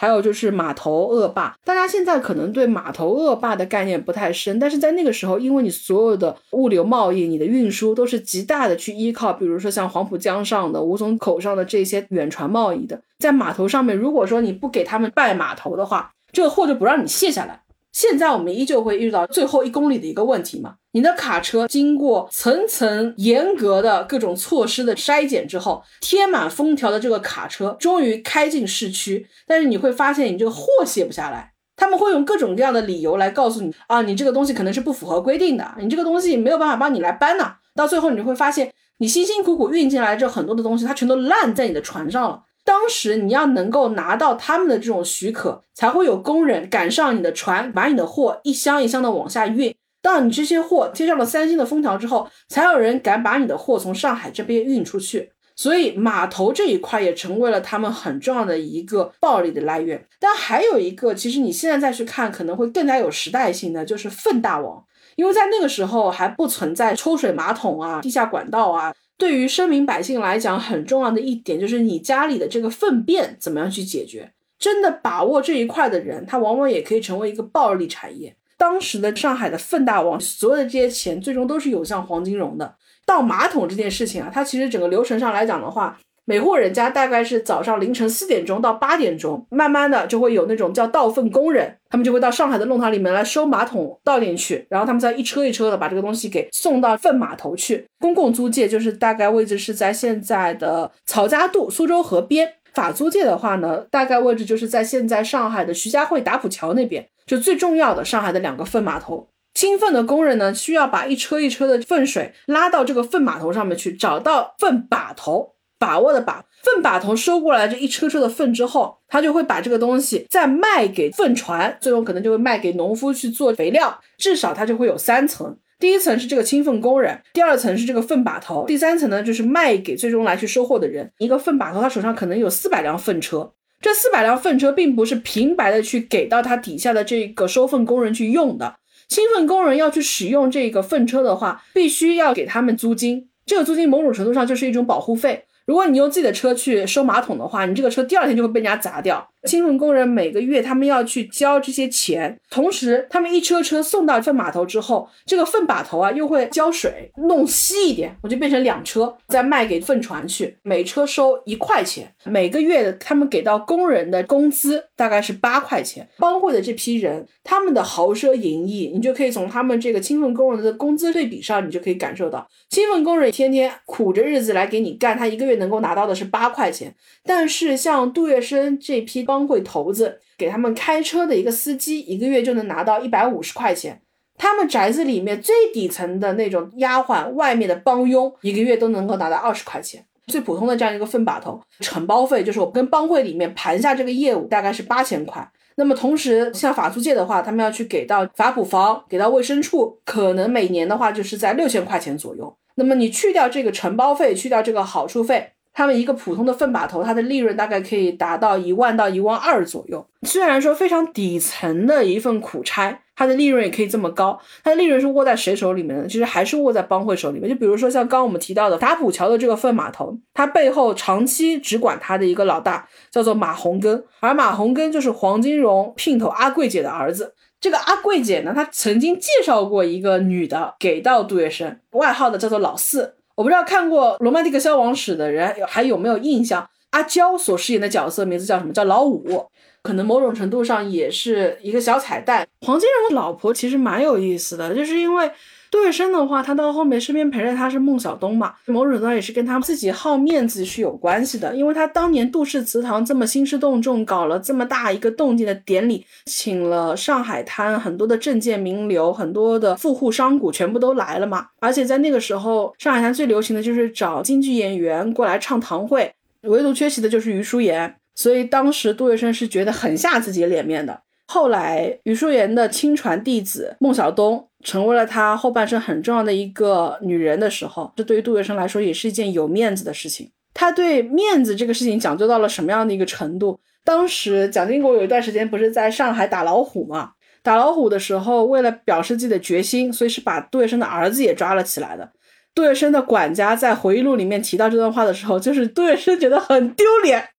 还有就是码头恶霸。大家现在可能对码头恶霸的概念不太深，但是在那个时候，因为你所有的物流贸易，你的运输都是极大的去依靠比如说像黄浦江上的、吴淞口上的这些远船贸易的，在码头上面如果说你不给他们拜码头的话，这个货就不让你卸下来。现在我们依旧会遇到最后1公里的一个问题嘛，你的卡车经过层层严格的各种措施的筛检之后，贴满封条的这个卡车终于开进市区，但是你会发现你这个货卸不下来，他们会用各种各样的理由来告诉你啊，你这个东西可能是不符合规定的，你这个东西没有办法帮你来搬呢。到最后你会发现你辛辛苦苦运进来这很多的东西它全都烂在你的船上了。当时你要能够拿到他们的这种许可，才会有工人赶上你的船，把你的货一箱一箱的往下运。当你这些货贴上了3星的封条之后，才有人敢把你的货从上海这边运出去。所以码头这一块也成为了他们很重要的一个暴利的来源。但还有一个其实你现在再去看可能会更加有时代性的，就是粪大王。因为在那个时候还不存在抽水马桶啊、地下管道啊，对于生民百姓来讲很重要的一点就是你家里的这个粪便怎么样去解决。真的把握这一块的人，他往往也可以成为一个暴利产业。当时的上海的粪大王所有的这些钱最终都是有向黄金荣的。倒马桶这件事情啊，它其实整个流程上来讲的话，每户人家大概是早上凌晨4点钟到8点钟，慢慢的就会有那种叫倒粪工人，他们就会到上海的弄堂里面来收马桶倒进去，然后他们再一车一车的把这个东西给送到粪码头去。公共租界就是大概位置是在现在的曹家渡苏州河边，法租界的话呢，大概位置就是在现在上海的徐家汇打浦桥那边，就最重要的上海的2个粪码头。清粪的工人呢，需要把一车一车的粪水拉到这个粪码头上面去，找到粪把头，把握的把，粪把头收过来这一车车的粪之后，他就会把这个东西再卖给粪船，最后可能就会卖给农夫去做肥料。至少它就会有3层，第一层是这个清粪工人，第2层是这个粪把头，第3层呢就是卖给最终来去收货的人。一个粪把头他手上可能有400辆粪车，这400辆粪车并不是平白的去给到他底下的这个收粪工人去用的，清粪工人要去使用这个粪车的话，必须要给他们租金，这个租金某种程度上就是一种保护费。如果你用自己的车去收马桶的话，你这个车第2天就会被人家砸掉。清粪工人每个月他们要去交这些钱，同时他们一车车送到粪码头之后，这个粪把头啊又会浇水弄稀一点，我就变成2车再卖给粪船去，每车收1块钱，每个月他们给到工人的工资大概是8块钱。帮会的这批人他们的豪奢淫逸，你就可以从他们这个清粪工人的工资对比上，你就可以感受到清粪工人天天苦着日子来给你干，他一个月能够拿到的是8块钱，但是像杜月笙这批帮会头子给他们开车的一个司机一个月就能拿到150块钱，他们宅子里面最底层的那种丫鬟外面的帮佣一个月都能够拿到20块钱。最普通的这样一个粪把头承包费就是我跟帮会里面盘下这个业务大概是8000块。那么同时像法租界的话，他们要去给到法补房给到卫生处，可能每年的话就是在6000块钱左右。那么你去掉这个承包费，去掉这个好处费，他们一个普通的粪把头它的利润大概可以达到1万到1万2左右。虽然说非常底层的一份苦差，它的利润也可以这么高，它的利润是握在谁手里面呢？其实还是握在帮会手里面。就比如说像刚刚我们提到的打浦桥的这个粪码头，它背后长期只管它的一个老大叫做马洪根，而马洪根就是黄金荣姘头阿贵姐的儿子。这个阿贵姐呢，她曾经介绍过一个女的给到杜月笙，外号的叫做老四。我不知道看过罗曼蒂克消亡史的人还有没有印象，阿娇所饰演的角色名字叫什么？叫老五，可能某种程度上也是一个小彩蛋。黄金荣的老婆其实蛮有意思的，就是因为杜月笙的话，他到后面身边陪着他是孟小冬嘛，某种程度上也是跟他自己好面子是有关系的。因为他当年杜氏祠堂这么兴师动众，搞了这么大一个动静的典礼，请了上海滩很多的政界名流，很多的富户商贾全部都来了嘛。而且在那个时候上海滩最流行的就是找京剧演员过来唱堂会，唯独缺席的就是余淑妍，所以当时杜月笙是觉得很下自己脸面的。后来余淑妍的亲传弟子孟小冬成为了他后半生很重要的一个女人的时候，这对于杜月笙来说也是一件有面子的事情。他对面子这个事情讲究到了什么样的一个程度？当时蒋经国有一段时间不是在上海打老虎嘛，打老虎的时候为了表示自己的决心，所以是把杜月笙的儿子也抓了起来的。杜月笙的管家在回忆录里面提到这段话的时候，就是杜月笙觉得很丢脸，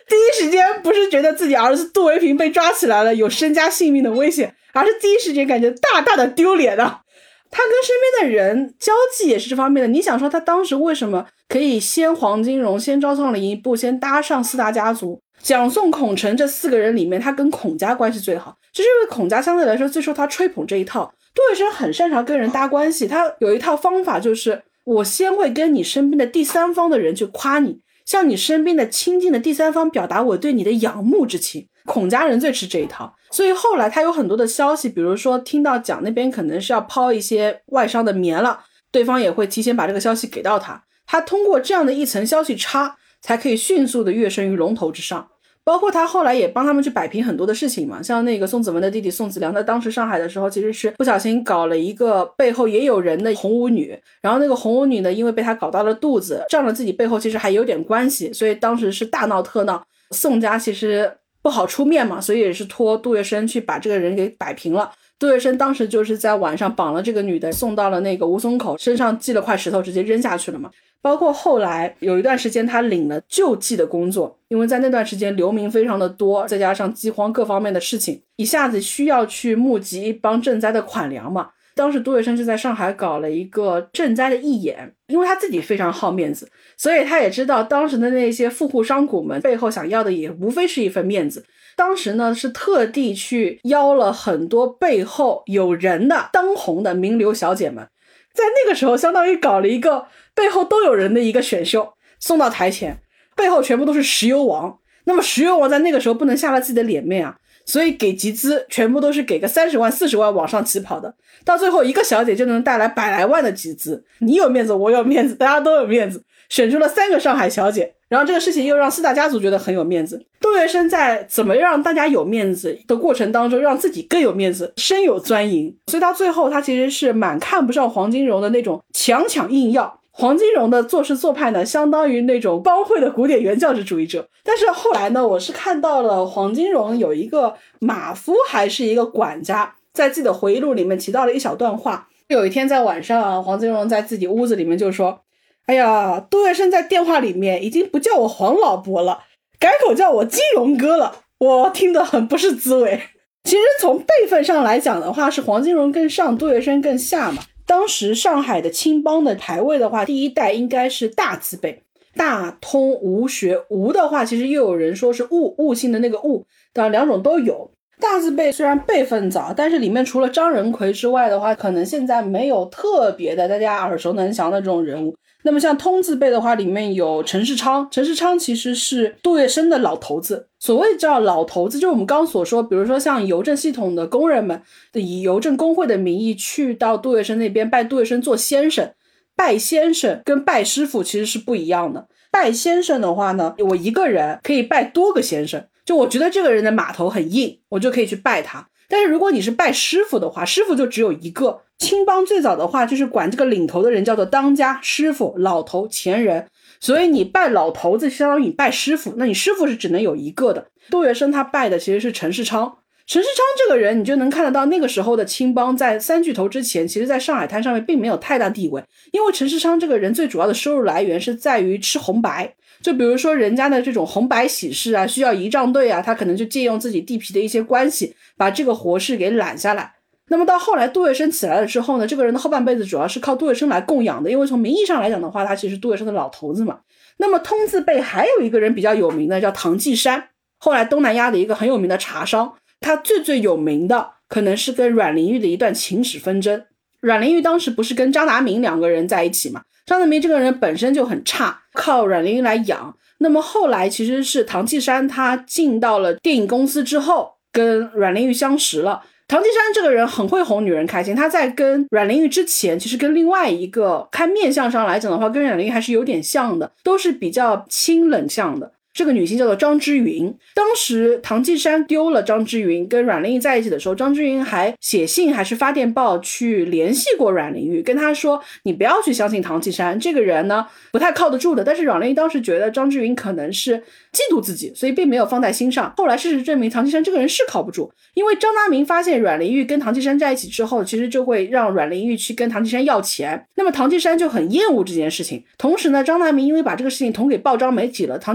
第一时间不是觉得自己儿子杜维平被抓起来了有身家性命的危险，而是第一时间感觉大大的丢脸啊。他跟身边的人交际也是这方面的，你想说他当时为什么可以先黄金荣先招上了一步，先搭上四大家族，蒋宋孔陈这4个人里面他跟孔家关系最好，就是因为孔家相对来说最受他吹捧这一套。杜月笙很擅长跟人搭关系，他有一套方法，就是我先会跟你身边的第三方的人去夸你，向你身边的亲近的第三方表达我对你的仰慕之情。孔家人最吃这一套，所以后来他有很多的消息，比如说听到蒋那边可能是要抛一些外商的棉了，对方也会提前把这个消息给到他，他通过这样的一层消息差才可以迅速的跃升于龙头之上。包括他后来也帮他们去摆平很多的事情嘛，像那个宋子文的弟弟宋子良，在当时上海的时候其实是不小心搞了一个背后也有人的红舞女，然后那个红舞女呢因为被他搞到了肚子，仗着自己背后其实还有点关系，所以当时是大闹特闹，宋家其实不好出面嘛，所以也是托杜月笙去把这个人给摆平了。杜月笙当时就是在晚上绑了这个女的送到了那个吴淞口，身上系了块石头直接扔下去了嘛。包括后来有一段时间他领了救济的工作，因为在那段时间流民非常的多，再加上饥荒各方面的事情，一下子需要去募集一帮赈灾的款粮嘛。当时杜月笙就在上海搞了一个赈灾的义演，因为他自己非常好面子，所以他也知道当时的那些富户商贾们背后想要的也无非是一份面子。当时呢是特地去邀了很多背后有人的当红的名流小姐们，在那个时候相当于搞了一个背后都有人的一个选秀，送到台前，背后全部都是石油王。那么石油王在那个时候不能下了自己的脸面啊，所以给集资全部都是给个30万40万往上起跑的，到最后一个小姐就能带来100来万的集资，你有面子我有面子，大家都有面子，选出了3个上海小姐，然后这个事情又让4大家族觉得很有面子。杜月笙在怎么让大家有面子的过程当中让自己更有面子，深有钻营，所以到最后他其实是蛮看不上黄金荣的那种强硬要。黄金荣的做事做派呢相当于那种帮会的古典原教旨主义者，但是后来呢我是看到了黄金荣有一个马夫还是一个管家在自己的回忆录里面提到了一小段话。有一天在晚上，黄金荣在自己屋子里面就说，哎呀，杜月笙在电话里面已经不叫我黄老伯了，改口叫我金荣哥了，我听得很不是滋味。其实从辈分上来讲的话是黄金荣更上，杜月笙更下嘛。当时上海的青帮的排位的话，第一代应该是大字辈，大通吴学，吴的话其实又有人说是悟性的那个悟，当然两种都有。大字辈虽然辈分早，但是里面除了张仁奎之外的话，可能现在没有特别的大家耳熟能详的这种人物。那么像通字辈的话，里面有陈世昌，陈世昌其实是杜月笙的老头子。所谓叫老头子，就是我们刚刚所说，比如说像邮政系统的工人们以邮政工会的名义去到杜月笙那边拜杜月笙做先生，拜先生跟拜师傅其实是不一样的。拜先生的话呢，我一个人可以拜多个先生，就我觉得这个人的码头很硬，我就可以去拜他。但是如果你是拜师傅的话，师傅就只有一个。青帮最早的话就是管这个领头的人叫做当家、师傅、老头、前人，所以你拜老头子相当于你拜师傅，那你师傅是只能有一个的。杜月笙他拜的其实是陈世昌，陈世昌这个人你就能看得到那个时候的青帮在三巨头之前，其实在上海滩上面并没有太大地位，因为陈世昌这个人最主要的收入来源是在于吃红白，就比如说人家的这种红白喜事啊，需要仪仗队啊，他可能就借用自己地皮的一些关系把这个活事给揽下来。那么到后来杜月笙起来了之后呢，这个人的后半辈子主要是靠杜月笙来供养的，因为从名义上来讲的话，他其实杜月笙的老头子嘛。那么通字辈还有一个人比较有名的叫唐季山，后来东南亚的一个很有名的茶商，他最有名的可能是跟阮玲玉的一段情史纷争。阮玲玉当时不是跟张达明2个人在一起嘛，张达明这个人本身就很差，靠阮玲玉来养。那么后来其实是唐季山他进到了电影公司之后跟阮玲玉相识了。唐季山这个人很会哄女人开心，他在跟阮玲玉之前其实跟另外一个看面相上来讲的话跟阮玲玉还是有点像的，都是比较清冷相的。这个女性叫做张之云，当时唐季山丢了张之云跟阮玲玉在一起的时候，张之云还写信还是发电报去联系过阮玲玉，跟她说你不要去相信唐季山这个人呢不太靠得住的。但是阮玲玉当时觉得张之云可能是嫉妒自己，所以并没有放在心上。后来事实证明唐季山这个人是靠不住，因为张达明发现阮玲玉跟唐季山在一起之后，其实就会让阮玲玉去跟唐季山要钱，那么唐季山就很厌恶这件事情。同时呢，张达明因为把这个事情捅给报章媒体了，唐季山又觉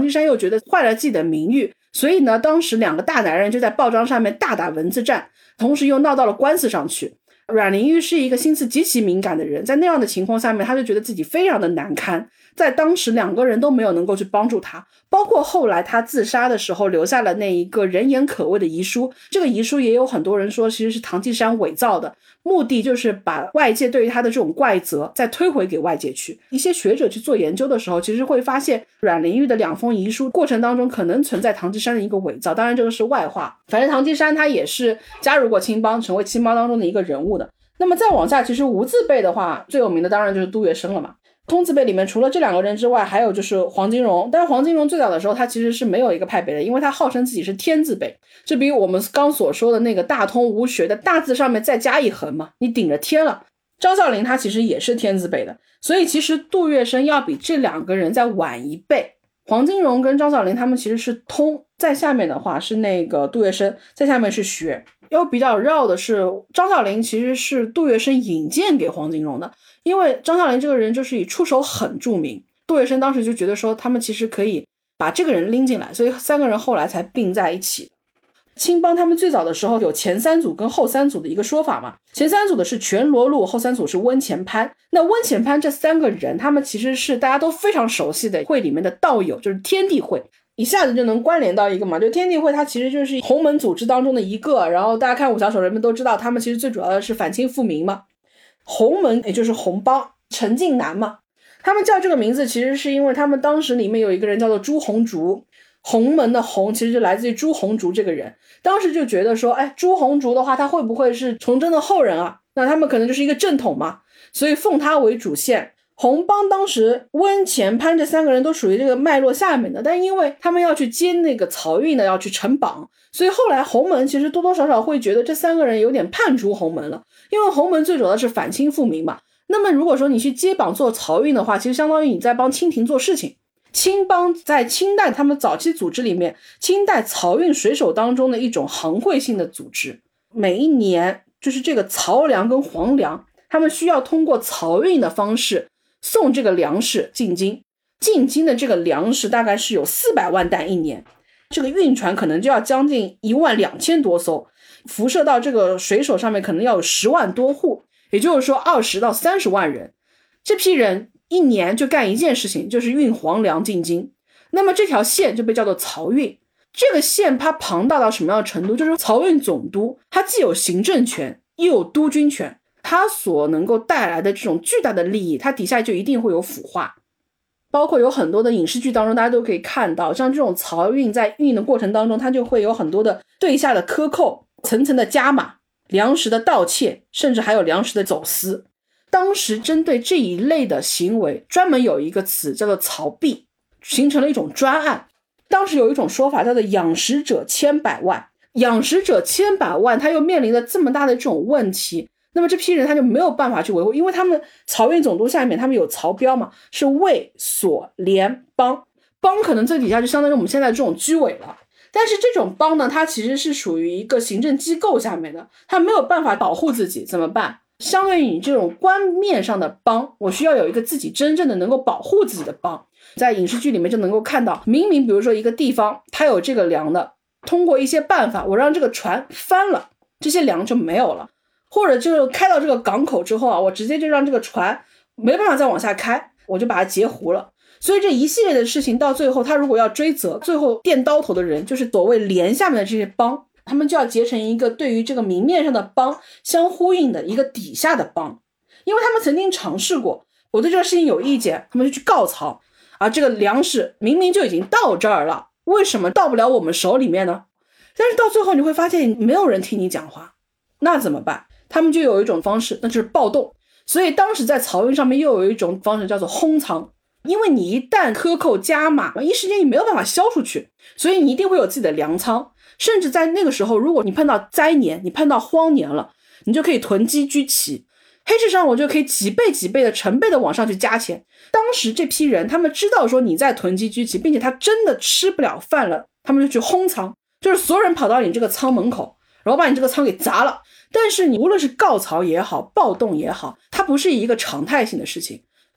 觉得坏了自己的名誉，所以呢，当时两个大男人就在报章上面大打文字战，同时又闹到了官司上去。阮玲玉是一个心思极其敏感的人，在那样的情况下面，他就觉得自己非常的难堪，在当时两个人都没有能够去帮助他，包括后来他自杀的时候留下了那一个人言可畏的遗书，这个遗书也有很多人说其实是唐季山伪造的，目的就是把外界对于他的这种怪责再推回给外界去。一些学者去做研究的时候，其实会发现阮玲玉的2封遗书过程当中可能存在唐季山的一个伪造，当然这个是外话，反正唐季山他也是加入过青帮，成为青帮当中的一个人物的。那么再往下，其实无字辈的话最有名的当然就是杜月笙了嘛。通字辈里面除了这2个人之外，还有就是黄金荣，但是黄金荣最早的时候他其实是没有一个派别的，因为他号称自己是天字辈，这比我们刚所说的那个大通无学的大字上面再加一横嘛，你顶着天了。张啸林他其实也是天字辈的，所以其实杜月笙要比这2个人再晚一辈。黄金荣跟张啸林他们其实是通，在下面的话是那个杜月笙，在下面是学。又比较绕的是，张啸林其实是杜月笙引荐给黄金荣的，因为张啸林这个人就是以出手狠著名，杜月笙当时就觉得说他们其实可以把这个人拎进来，所以3个人后来才并在一起。青帮他们最早的时候有前3组跟后3组的一个说法嘛，前3组的是全罗路，后3组是温前潘。那温前潘这3个人他们其实是大家都非常熟悉的会里面的道友，就是天地会，一下子就能关联到一个嘛，就天地会它其实就是洪门组织当中的一个，然后大家看武侠手人们都知道他们其实最主要的是反清复明嘛。洪门也就是洪帮，陈近南嘛，他们叫这个名字其实是因为他们当时里面有一个人叫做朱红烛，洪门的洪其实就来自于朱红烛这个人，当时就觉得说朱红烛的话他会不会是崇祯的后人啊，那他们可能就是一个正统嘛，所以奉他为主线。洪帮当时温前潘这3个人都属于这个脉络下面的，但因为他们要去接那个漕运的，要去承榜，所以后来洪门其实多多少少会觉得这3个人有点叛出洪门了，因为洪门最主要是反清复明嘛。那么如果说你去接榜做漕运的话，其实相当于你在帮清廷做事情。青帮在清代他们早期组织里面，清代漕运水手当中的一种行会性的组织，每一年就是这个漕粮跟黄粮，他们需要通过漕运的方式送这个粮食进京，进京的这个粮食大概是有400万担一年，这个运船可能就要将近12000多艘，辐射到这个水手上面可能要有10万多户，也就是说20到30万人，这批人一年就干一件事情，就是运黄粮进京。那么这条线就被叫做漕运。这个线它庞大到什么样的程度，就是漕运总督他既有行政权又有督军权，他所能够带来的这种巨大的利益，他底下就一定会有腐化。包括有很多的影视剧当中大家都可以看到，像这种漕运在运的过程当中，它就会有很多的对下的克扣，层层的加码，粮食的盗窃，甚至还有粮食的走私。当时针对这一类的行为专门有一个词叫做漕弊，形成了一种专案。当时有一种说法叫做养食者千百万，养食者千百万，他又面临了这么大的这种问题，那么这批人他就没有办法去维护，因为他们漕运总督下面他们有漕标嘛，是卫所联帮，帮可能最底下就相当于我们现在这种居委了，但是这种帮呢，它其实是属于一个行政机构下面的，它没有办法保护自己，怎么办？相对于你这种官面上的帮，我需要有一个自己真正的能够保护自己的帮。在影视剧里面就能够看到，明明比如说一个地方它有这个粮的，通过一些办法我让这个船翻了，这些粮就没有了，或者就开到这个港口之后啊，我直接就让这个船没办法再往下开，我就把它截糊了。所以这一系列的事情到最后他如果要追责，最后垫刀头的人就是所谓连下面的这些帮，他们就要结成一个对于这个明面上的帮相呼应的一个底下的帮。因为他们曾经尝试过，我对这个事情有意见，他们就去告漕啊，这个粮食明明就已经到这儿了，为什么到不了我们手里面呢？但是到最后你会发现没有人听你讲话，那怎么办？他们就有一种方式，那就是暴动。所以当时在漕运上面又有一种方式叫做轰仓，因为你一旦克扣加码，一时间你没有办法销出去，所以你一定会有自己的粮仓。甚至在那个时候，如果你碰到灾年，你碰到荒年了，你就可以囤积居奇，黑市上我就可以几倍几倍的成倍的往上去加钱。当时这批人他们知道说你在囤积居奇，并且他真的吃不了饭了，他们就去轰仓，就是所有人跑到你这个仓门口，然后把你这个仓给砸了。但是你无论是告漕也好，暴动也好，它不是一个常态性的事情。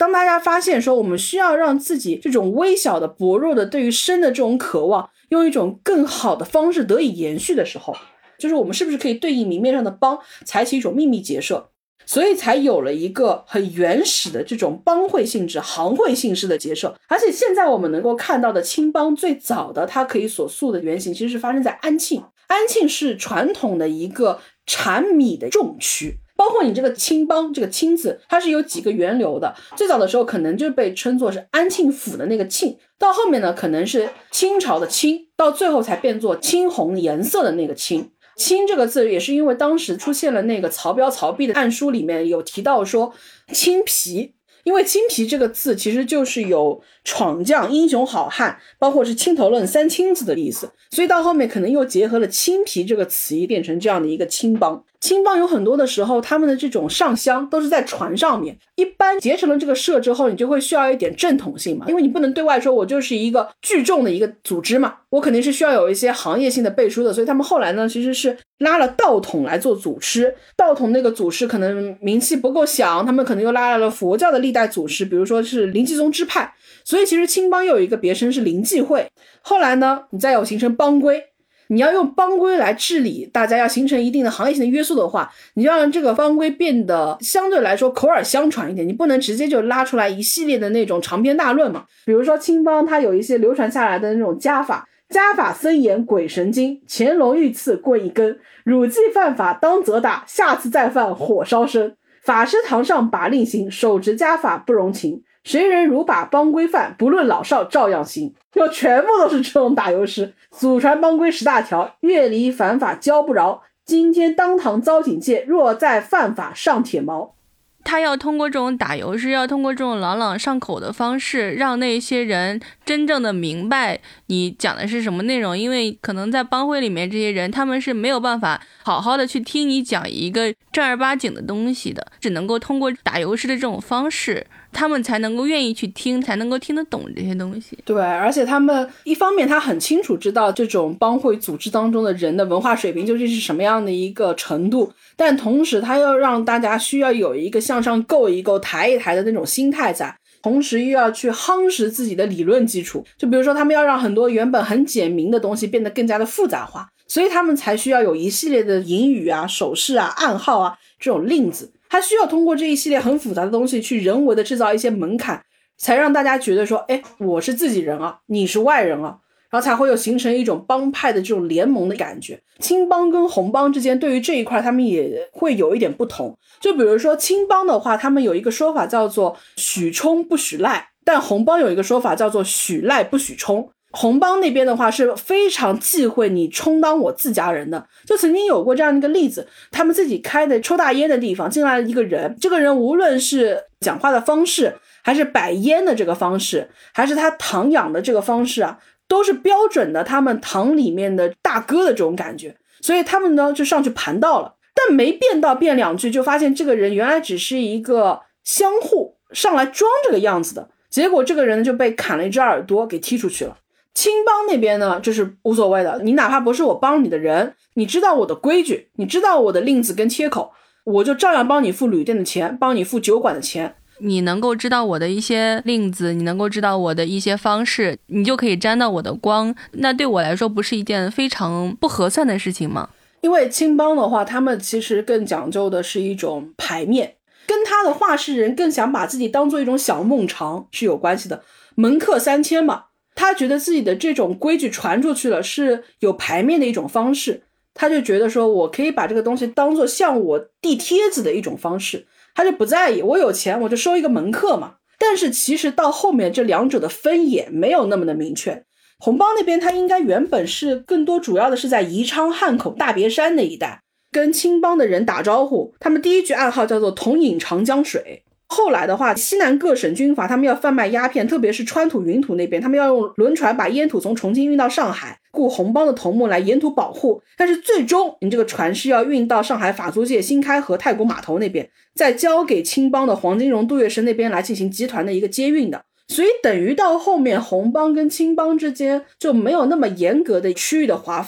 当大家发现说我们需要让自己这种微小的薄弱的对于生的这种渴望用一种更好的方式得以延续的时候，就是我们是不是可以对应明面上的帮采取一种秘密结社，所以才有了一个很原始的这种帮会性质行会性质的结社。而且现在我们能够看到的青帮最早的它可以所塑的原型其实是发生在安庆。安庆是传统的一个产米的重区，包括你这个青帮这个青字它是有几个源流的，最早的时候可能就被称作是安庆府的那个庆，到后面呢可能是清朝的清，到最后才变作青红颜色的那个青。青这个字也是因为当时出现了那个曹标曹丕的案书里面有提到说青皮，因为青皮这个字其实就是有闯将英雄好汉包括是青头论三青字的意思，所以到后面可能又结合了青皮这个词义变成这样的一个青帮。青帮有很多的时候他们的这种上香都是在船上面，一般结成了这个社之后你就会需要一点正统性嘛，因为你不能对外说我就是一个聚众的一个组织嘛，我肯定是需要有一些行业性的背书的，所以他们后来呢其实是拉了道统来做祖师，道统那个祖师可能名气不够响，他们可能又拉来了佛教的历代祖师，比如说是临济宗支派，所以其实青帮又有一个别称是临济会。后来呢你再有形成帮规，你要用帮规来治理大家，要形成一定的行业性的约束的话，你要让这个帮规变得相对来说口耳相传一点，你不能直接就拉出来一系列的那种长篇大论嘛。比如说青帮它有一些流传下来的那种家法，家法森严鬼神经，乾隆御赐棍一根，汝既犯法当责打，下次再犯火烧身，法师堂上把令行，手执家法不容情，谁人如把帮规犯，不论老少照样行。就全部都是这种打油诗，祖传帮规10大条，越离反法教不饶，今天当堂遭警戒，若再犯法上铁锚。 他要通过这种打油诗，要通过这种朗朗上口的方式，让那些人真正的明白你讲的是什么内容。因为可能在帮会里面这些人他们是没有办法好好的去听你讲一个正儿八经的东西的，只能够通过打油诗的这种方式他们才能够愿意去听，才能够听得懂这些东西。 对，而且他们一方面他很清楚知道这种帮会组织当中的人的文化水平究竟是什么样的一个程度，但同时他要让大家需要有一个向上够一够抬一抬的那种心态在，同时又要去夯实自己的理论基础。就比如说他们要让很多原本很简明的东西变得更加的复杂化，所以他们才需要有一系列的隐语啊、手势啊、暗号啊这种令子，他需要通过这一系列很复杂的东西去人为的制造一些门槛，才让大家觉得说，哎，我是自己人啊，你是外人啊，然后才会有形成一种帮派的这种联盟的感觉。青帮跟红帮之间对于这一块他们也会有一点不同，就比如说青帮的话他们有一个说法叫做许冲不许赖，但红帮有一个说法叫做许赖不许冲。红帮那边的话是非常忌讳你充当我自家人的，就曾经有过这样一个例子，他们自己开的抽大烟的地方进来了一个人，这个人无论是讲话的方式还是摆烟的这个方式还是他堂养的这个方式啊，都是标准的他们堂里面的大哥的这种感觉，所以他们呢就上去盘道了，但没辩道辩两句就发现这个人原来只是一个相互上来装这个样子的，结果这个人就被砍了一只耳朵给踢出去了。青帮那边呢就是无所谓的，你哪怕不是我帮你的人，你知道我的规矩，你知道我的令子跟贴口，我就照样帮你付旅店的钱，帮你付酒馆的钱， 你能够知道我的一些令子，你能够知道我的一些方式，你就可以沾到我的光，那对我来说不是一件非常不合算的事情吗？ 因为青帮的话他们其实更讲究的是一种牌面，跟他的话事人更想把自己当做一种小孟尝是有关系的，门客3000嘛，他觉得自己的这种规矩传出去了是有牌面的一种方式，他就觉得说我可以把这个东西当做向我递帖子的一种方式，他就不在意，我有钱我就收一个门客嘛。但是其实到后面这两者的分野没有那么的明确，红帮那边他应该原本是更多主要的是在宜昌汉口大别山那一带跟青帮的人打招呼，他们第一句暗号叫做同饮长江水。后来的话西南各省军阀他们要贩卖鸦片，特别是川土云土那边他们要用轮船把烟土从重庆运到上海，雇红帮的头目来沿途保护，但是最终你这个船是要运到上海法租界新开河太古码头那边，再交给青帮的黄金荣杜月笙那边来进行集团的一个接运的。所以等于到后面红帮跟青帮之间就没有那么严格的区域的划分，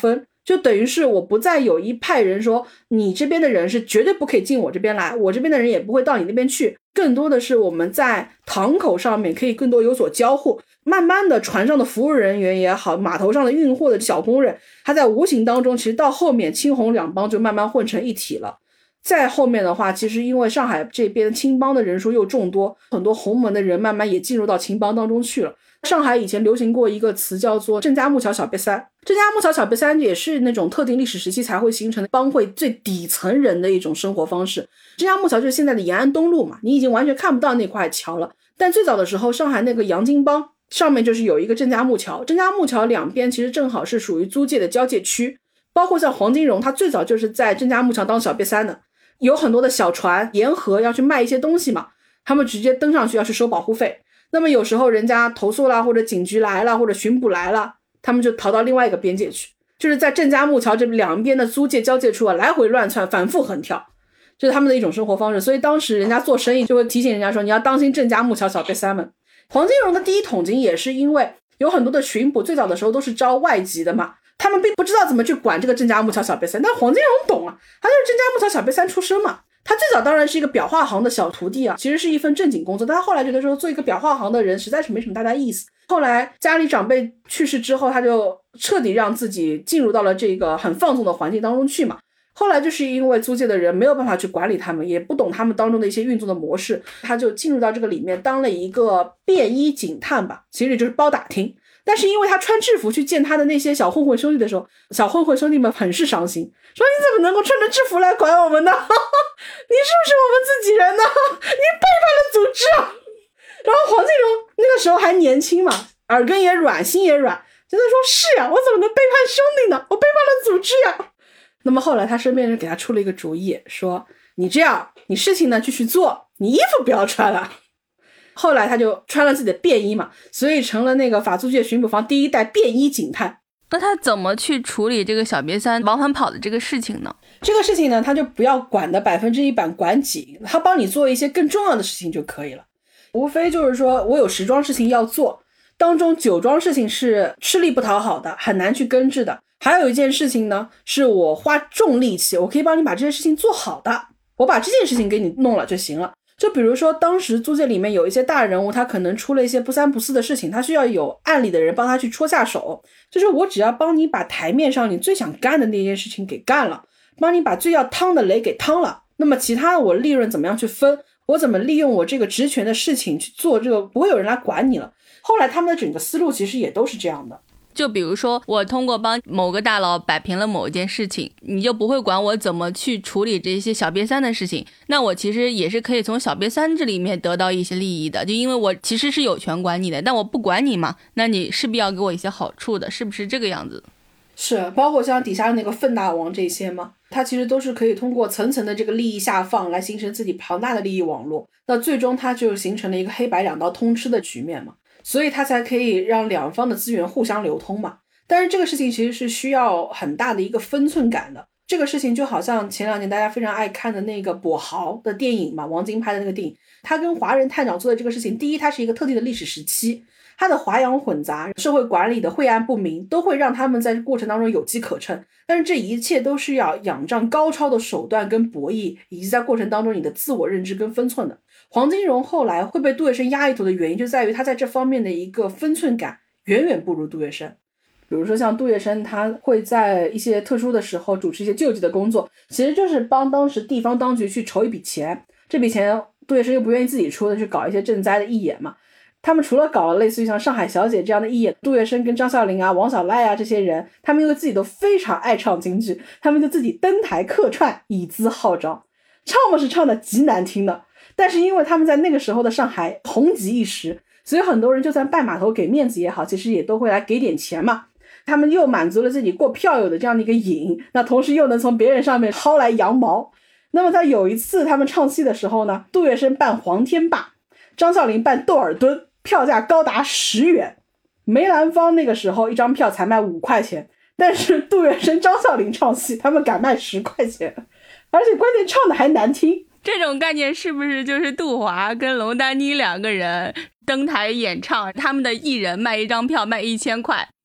就等于是我不再有一派人说你这边的人是绝对不可以进我这边来，我这边的人也不会到你那边去，更多的是我们在堂口上面可以更多有所交互。慢慢的船上的服务人员也好，码头上的运货的小工人，他在无形当中其实到后面青红两帮就慢慢混成一体了。再后面的话，其实因为上海这边青帮的人数又众多，很多洪门的人慢慢也进入到青帮当中去了。上海以前流行过一个词叫做郑家木桥小瘪三，郑家木桥小瘪三也是那种特定历史时期才会形成的帮会最底层人的一种生活方式。郑家木桥就是现在的延安东路嘛，你已经完全看不到那块桥了。但最早的时候，上海那个洋泾浜上面就是有一个郑家木桥，郑家木桥两边其实正好是属于租界的交界区，包括像黄金荣，他最早就是在郑家木桥当小瘪三的。有很多的小船沿河要去卖一些东西嘛，他们直接登上去要去收保护费。那么有时候人家投诉啦，或者警局来了，或者巡捕来了，他们就逃到另外一个边界去，就是在郑家木桥这两边的租界交界处啊，来回乱窜，反复横跳，这是他们的一种生活方式。所以当时人家做生意就会提醒人家说，你要当心郑家木桥小瘪三们。黄金荣的第一桶金也是因为有很多的巡捕最早的时候都是招外籍的嘛，他们并不知道怎么去管这个郑家木桥小瘪三，但黄金荣懂啊，他就是郑家木桥小瘪三出身嘛。他最早当然是一个裱画行的小徒弟啊，其实是一份正经工作，但他后来觉得说做一个裱画行的人实在是没什么大意思。后来家里长辈去世之后，他就彻底让自己进入到了这个很放纵的环境当中去嘛。后来就是因为租界的人没有办法去管理他们，也不懂他们当中的一些运作的模式，他就进入到这个里面当了一个便衣警探吧，其实也就是包打听。但是因为他穿制服去见他的那些小混混兄弟的时候，小混混兄弟们很是伤心，说你怎么能够穿着制服来管我们呢？你是不是我们自己人呢？你背叛了组织啊！然后黄金荣那个时候还年轻嘛，耳根也软，心也软，觉得说是呀，我怎么能背叛兄弟呢？我背叛了组织呀！那么后来他身边人给他出了一个主意，说你这样，你事情呢继续做，你衣服不要穿了。后来他就穿了自己的便衣嘛，所以成了那个法租界巡捕房第一代便衣警探。 那他怎么去处理这个小瘪三往返跑的这个事情呢？ 这个事情呢，他就不要管的100%管紧，他帮你做一些更重要的事情就可以了。无非就是说我有10桩事情要做，当中9桩事情是吃力不讨好的，很难去根治的，还有一件事情呢是我花重力气，我可以帮你把这件事情做好的，我把这件事情给你弄了就行了。就比如说当时租界里面有一些大人物，他可能出了一些不三不四的事情，他需要有案里的人帮他去戳下手，就是我只要帮你把台面上你最想干的那件事情给干了，帮你把最要趟的雷给趟了，那么其他的我利润怎么样去分，我怎么利用我这个职权的事情去做，这个不会有人来管你了。后来他们的整个思路其实也都是这样的。 就比如说我通过帮某个大佬摆平了某一件事情，你就不会管我怎么去处理这些小瘪三的事情，那我其实也是可以从小瘪三这里面得到一些利益的，就因为我其实是有权管你的，但我不管你嘛，那你势必要给我一些好处的，是不是这个样子？ 是，包括像底下那个奋大王这些嘛，它其实都是可以通过层层的这个利益下放来形成自己庞大的利益网络，那最终它就形成了一个黑白两道通吃的局面嘛，所以它才可以让两方的资源互相流通嘛。但是这个事情其实是需要很大的一个分寸感的，这个事情就好像前2年大家非常爱看的那个跛豪的电影嘛，王晶拍的那个电影，他跟华人探长做的这个事情，第一它是一个特定的历史时期，它的华洋混杂，社会管理的晦暗不明，都会让他们在过程当中有机可乘，但是这一切都是要仰仗高超的手段跟博弈，以及在过程当中你的自我认知跟分寸的。黄金荣后来会被杜月笙压一头的原因就在于他在这方面的一个分寸感远远不如杜月笙。比如说像杜月笙，他会在一些特殊的时候主持一些救济的工作，其实就是帮当时地方当局去筹一笔钱，这笔钱杜月笙又不愿意自己出的，去搞一些赈灾的义演嘛。他们除了搞了类似于像上海小姐这样的义演，杜月笙跟张啸林啊、王小赖啊这些人，他们因为自己都非常爱唱京剧，他们就自己登台客串，以资号召，唱嘛是唱的极难听的，但是因为他们在那个时候的上海红极一时，所以很多人就算拜码头给面子也好，其实也都会来给点钱嘛。他们又满足了自己过票友的这样的一个瘾，那同时又能从别人上面薅来羊毛。那么在有一次他们唱戏的时候呢，杜月笙扮黄天霸，张啸林扮窦尔敦，票价高达10元。梅兰芳那个时候一张票才卖5块钱，但是杜月笙、张啸林唱戏他们敢卖10块钱，而且关键唱的还难听。 这种概念是不是就是杜华跟龙丹妮2个人登台演唱，他们的艺人卖一张票卖1000块，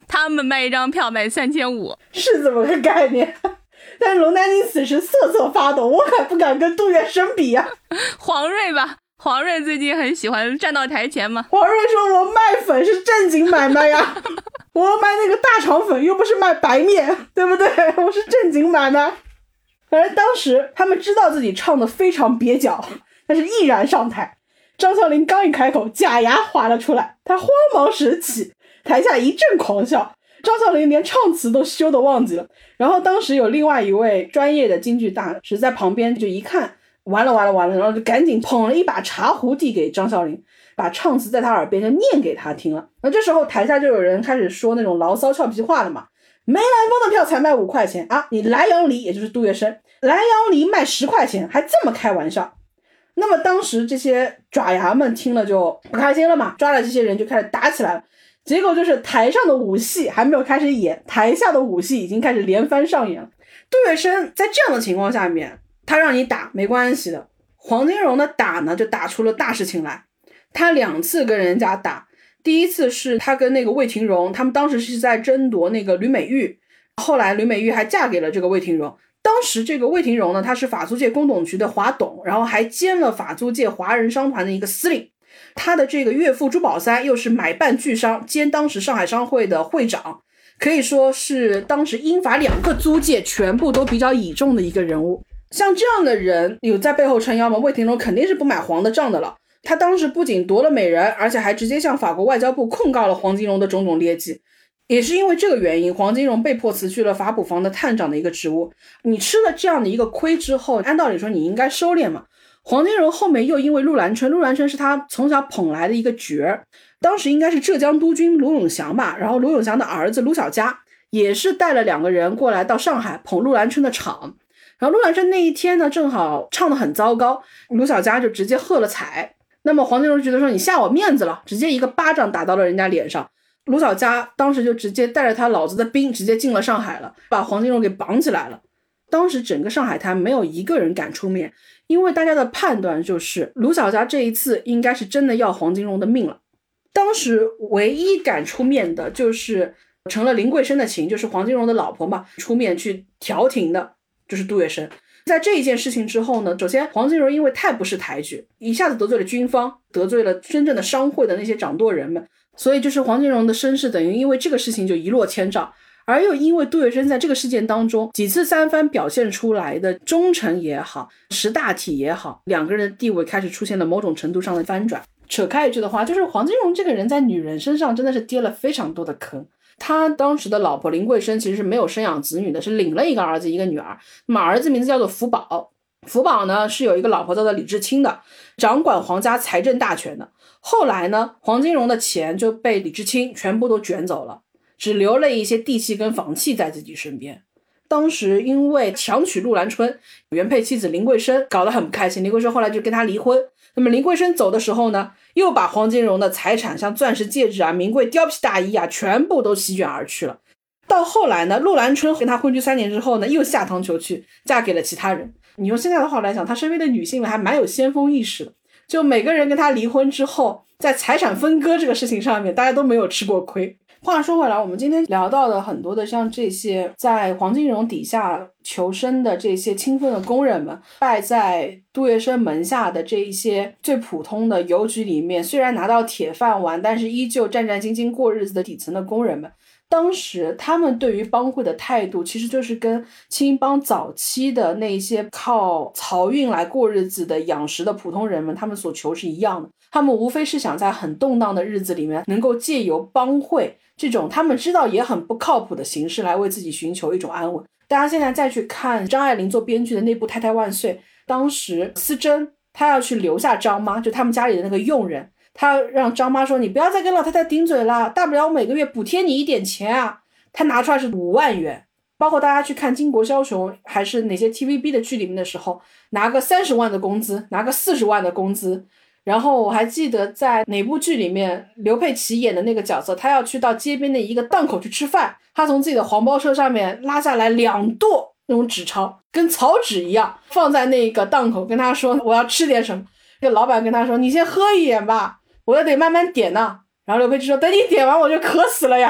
他们卖一张票卖3500， 是这么个概念。但是龙丹妮此时瑟瑟发抖，我可不敢跟杜月笙比呀。 黄瑞吧，黄瑞最近很喜欢站到台前嘛。 黄瑞说：“我卖粉是正经买卖呀，我卖那个大肠粉又不是卖白面，对不对？我是正经买卖。”反正当时他们知道自己唱得非常蹩脚，但是毅然上台。张啸林刚一开口，假牙滑了出来，他慌忙拾起，台下一阵狂笑。张啸林连唱词都羞得忘记了。然后当时有另外一位专业的京剧大师在旁边，就一看完了，然后就赶紧捧了一把茶壶递给张啸林，把唱词在他耳边就念给他听了。那这时候台下就有人开始说那种牢骚俏皮话了嘛，梅兰芳的票才卖5块钱啊，你莱阳梨也就是杜月笙，莱阳梨卖10块钱，还这么开玩笑。那么当时这些爪牙们听了就不开心了嘛，抓了这些人就开始打起来了。结果就是台上的武戏还没有开始演，台下的武戏已经开始连番上演了。杜月笙在这样的情况下面，他让你打没关系的。黄金荣的打呢，就打出了大事情来。他2次跟人家打，第一次是他跟那个魏廷荣，他们当时是在争夺那个吕美玉，后来吕美玉还嫁给了这个魏廷荣。当时这个魏廷荣呢，他是法租界工董局的华董，然后还兼了法租界华人商团的一个司令。他的这个岳父朱宝三又是买办巨商，兼当时上海商会的会长，可以说是当时英法2个租界全部都比较倚重的一个人物。像这样的人有在背后撑腰吗？魏廷荣肯定是不买黄的账的了。他当时不仅夺了美人，而且还直接向法国外交部控告了黄金荣的种种劣迹。也是因为这个原因，黄金荣被迫辞去了法捕房的探长的一个职务。你吃了这样的一个亏之后，按道理说你应该收敛嘛。黄金荣后面又因为陆兰春是他从小捧来的一个角儿，当时应该是浙江督军卢永祥吧，然后卢永祥的儿子卢小佳也是带了2个人过来到上海捧陆兰春的场。然后陆兰春那一天呢，正好唱得很糟糕，卢小佳就直接喝了彩。那么黄金荣觉得说你下我面子了，直接一个巴掌打到了人家脸上。卢小佳当时就直接带着他老子的兵直接进了上海了，把黄金荣给绑起来了。当时整个上海滩没有一个人敢出面，因为大家的判断就是卢小佳这一次应该是真的要黄金荣的命了。当时唯一敢出面的就是成了林桂生的情，就是黄金荣的老婆嘛，出面去调停的就是杜月笙。在这一件事情之后呢，首先黄金荣因为太不识抬举，一下子得罪了军方，得罪了真正的商会的那些掌舵人们，所以就是黄金荣的身世等于因为这个事情就一落千丈。而又因为杜月笙在这个事件当中几次三番表现出来的忠诚也好，识大体也好，2个人的地位开始出现了某种程度上的翻转。扯开一句的话，就是黄金荣这个人在女人身上真的是跌了非常多的坑。他当时的老婆林桂生其实是没有生养子女的，是领了一个儿子一个女儿。那么儿子名字叫做福宝，福宝呢是有一个老婆叫做李志清的，掌管皇家财政大权的。后来呢，黄金荣的钱就被李志清全部都卷走了，只留了一些地契跟房契在自己身边。当时因为强娶陆兰春，原配妻子林桂生搞得很不开心，林桂生后来就跟他离婚。那么林桂生走的时候呢，又把黄金荣的财产像钻石戒指啊、名贵貂皮大衣啊全部都席卷而去了。到后来呢，陆兰春跟他婚居3年之后呢，又下堂求娶，嫁给了其他人。你用现在的话来讲，他身边的女性们还蛮有先锋意识的，就每个人跟他离婚之后，在财产分割这个事情上面大家都没有吃过亏。话说回来，我们今天聊到的很多的像这些在黄金荣底下求生的这些清风的工人们，拜在杜月笙门下的这一些最普通的邮局里面虽然拿到铁饭碗，但是依旧战战兢兢过日子的底层的工人们，当时他们对于帮会的态度其实就是跟青帮早期的那些靠漕运来过日子的养食的普通人们他们所求是一样的。他们无非是想在很动荡的日子里面能够借由帮会这种他们知道也很不靠谱的形式来为自己寻求一种安稳。大家现在再去看张爱玲做编剧的那部《太太万岁》，当时思珍她要去留下张妈，就他们家里的那个佣人，她让张妈说你不要再跟老太太顶嘴了，大不了我每个月补贴你一点钱啊。她拿出来是5万元。包括大家去看金国枭雄还是哪些 TVB 的剧里面的时候，拿个30万的工资，拿个40万的工资。然后我还记得在哪部剧里面，刘佩琦演的那个角色，他要去到街边的一个档口去吃饭，他从自己的黄包车上面拉下来2垛那种纸钞，跟草纸一样，放在那个档口，跟他说我要吃点什么。这个老板跟他说你先喝一点吧，我要得慢慢点呢。然后刘佩琦说等你点完我就渴死了呀。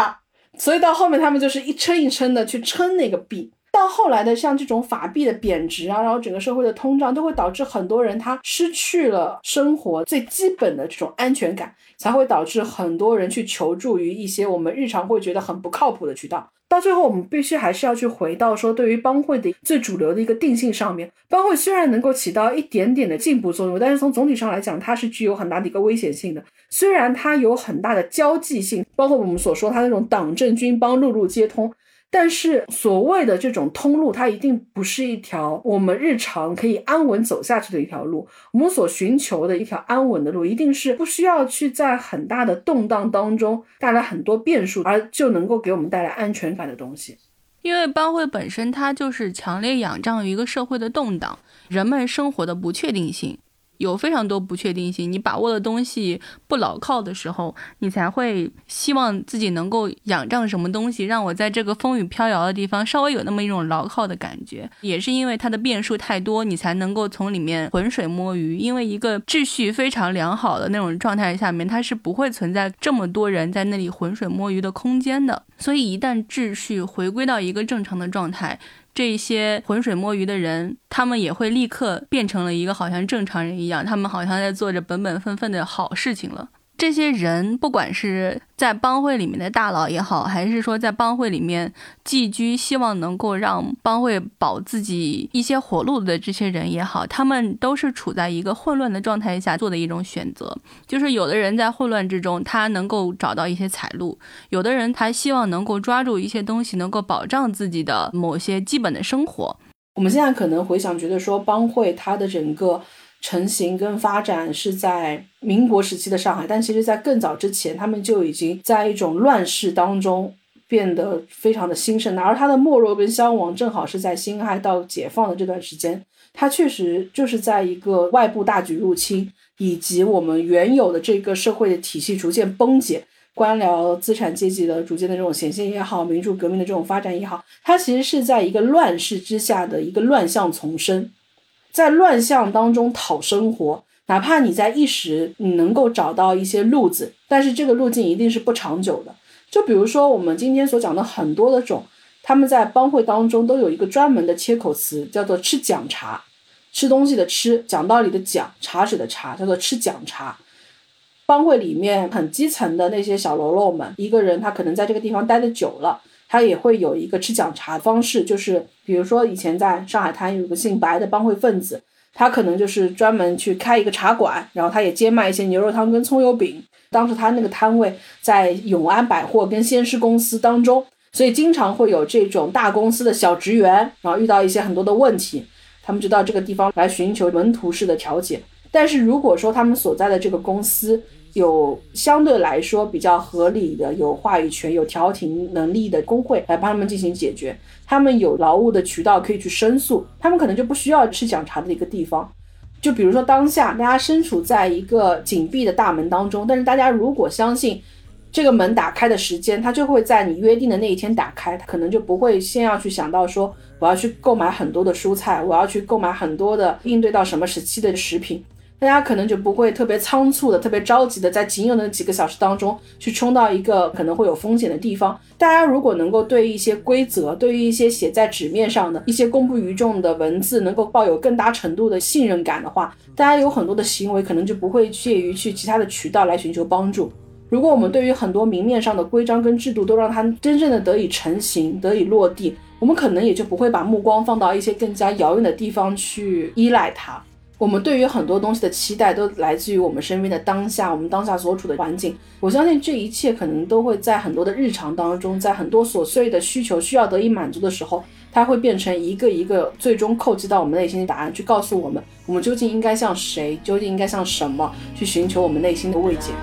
所以到后面他们就是一称一称的去称那个币。到后来的像这种法币的贬值啊，然后整个社会的通胀，都会导致很多人他失去了生活最基本的这种安全感，才会导致很多人去求助于一些我们日常会觉得很不靠谱的渠道。到最后我们必须还是要去回到说对于帮会的最主流的一个定性上面。帮会虽然能够起到一点点的进步作用，但是从总体上来讲它是具有很大的一个危险性的。虽然它有很大的交际性，包括我们所说它那种党政军邦路路皆通，但是所谓的这种通路，它一定不是一条我们日常可以安稳走下去的一条路。我们所寻求的一条安稳的路，一定是不需要去在很大的动荡当中带来很多变数，而就能够给我们带来安全感的东西。 因为帮会本身它就是强烈仰仗于一个社会的动荡，人们生活的不确定性，有非常多不确定性，你把握的东西不牢靠的时候，你才会希望自己能够仰仗什么东西，让我在这个风雨飘摇的地方稍微有那么一种牢靠的感觉。也是因为它的变数太多，你才能够从里面浑水摸鱼。因为一个秩序非常良好的那种状态下面，它是不会存在这么多人在那里浑水摸鱼的空间的。所以一旦秩序回归到一个正常的状态，这些浑水摸鱼的人，他们也会立刻变成了一个好像正常人一样，他们好像在做着本本分分的好事情了。这些人不管是在帮会里面的大佬也好，还是说在帮会里面寄居希望能够让帮会保自己一些活路的这些人也好，他们都是处在一个混乱的状态下做的一种选择。就是有的人在混乱之中他能够找到一些财路，有的人他希望能够抓住一些东西，能够保障自己的某些基本的生活。 我们现在可能回想觉得说帮会它的整个成型跟发展是在民国时期的上海，但其实在更早之前他们就已经在一种乱世当中变得非常的兴盛，而它的没落跟消亡正好是在辛亥到解放的这段时间。它确实就是在一个外部大举入侵以及我们原有的这个社会的体系逐渐崩解，官僚资产阶级的逐渐的这种显现也好，民主革命的这种发展也好，它其实是在一个乱世之下的一个乱象丛生，在乱象当中讨生活。哪怕你在一时你能够找到一些路子，但是这个路径一定是不长久的。就比如说我们今天所讲的很多的种，他们在帮会当中都有一个专门的切口词，叫做吃讲茶。吃东西的吃，讲道理的讲，茶水的茶，叫做吃讲茶。帮会里面很基层的那些小喽啰们，一个人他可能在这个地方待得久了，他也会有一个吃讲茶的方式。就是比如说以前在上海滩有个姓白的帮会分子，他可能就是专门去开一个茶馆，然后他也兼卖一些牛肉汤跟葱油饼。当时他那个摊位在永安百货跟先施公司当中，所以经常会有这种大公司的小职员，然后遇到一些很多的问题，他们就到这个地方来寻求门徒式的调解。但是如果说他们所在的这个公司有相对来说比较合理的有话语权有调停能力的工会来帮他们进行解决，他们有劳务的渠道可以去申诉，他们可能就不需要吃讲茶的一个地方。就比如说当下大家身处在一个紧闭的大门当中，但是大家如果相信这个门打开的时间，它就会在你约定的那一天打开，它可能就不会先要去想到说我要去购买很多的蔬菜，我要去购买很多的应对到什么时期的食品，大家可能就不会特别仓促的特别着急的在仅有的几个小时当中去冲到一个可能会有风险的地方。大家如果能够对一些规则，对于一些写在纸面上的一些公布于众的文字能够抱有更大程度的信任感的话，大家有很多的行为可能就不会介于去其他的渠道来寻求帮助。如果我们对于很多明面上的规章跟制度都让它真正的得以成型得以落地，我们可能也就不会把目光放到一些更加遥远的地方去依赖它。我们对于很多东西的期待都来自于我们身边的当下，我们当下所处的环境。我相信这一切可能都会在很多的日常当中，在很多琐碎的需求需要得以满足的时候，它会变成一个一个最终扣击到我们内心的答案，去告诉我们我们究竟应该向谁，究竟应该向什么去寻求我们内心的慰藉。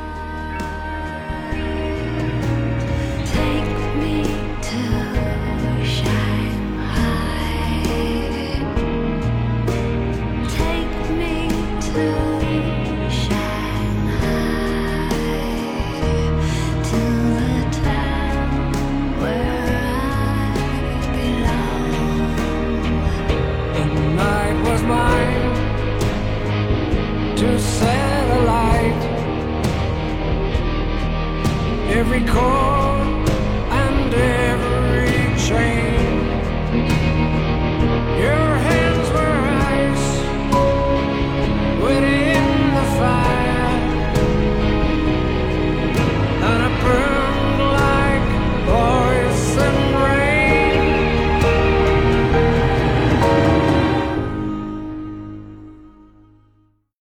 Every chord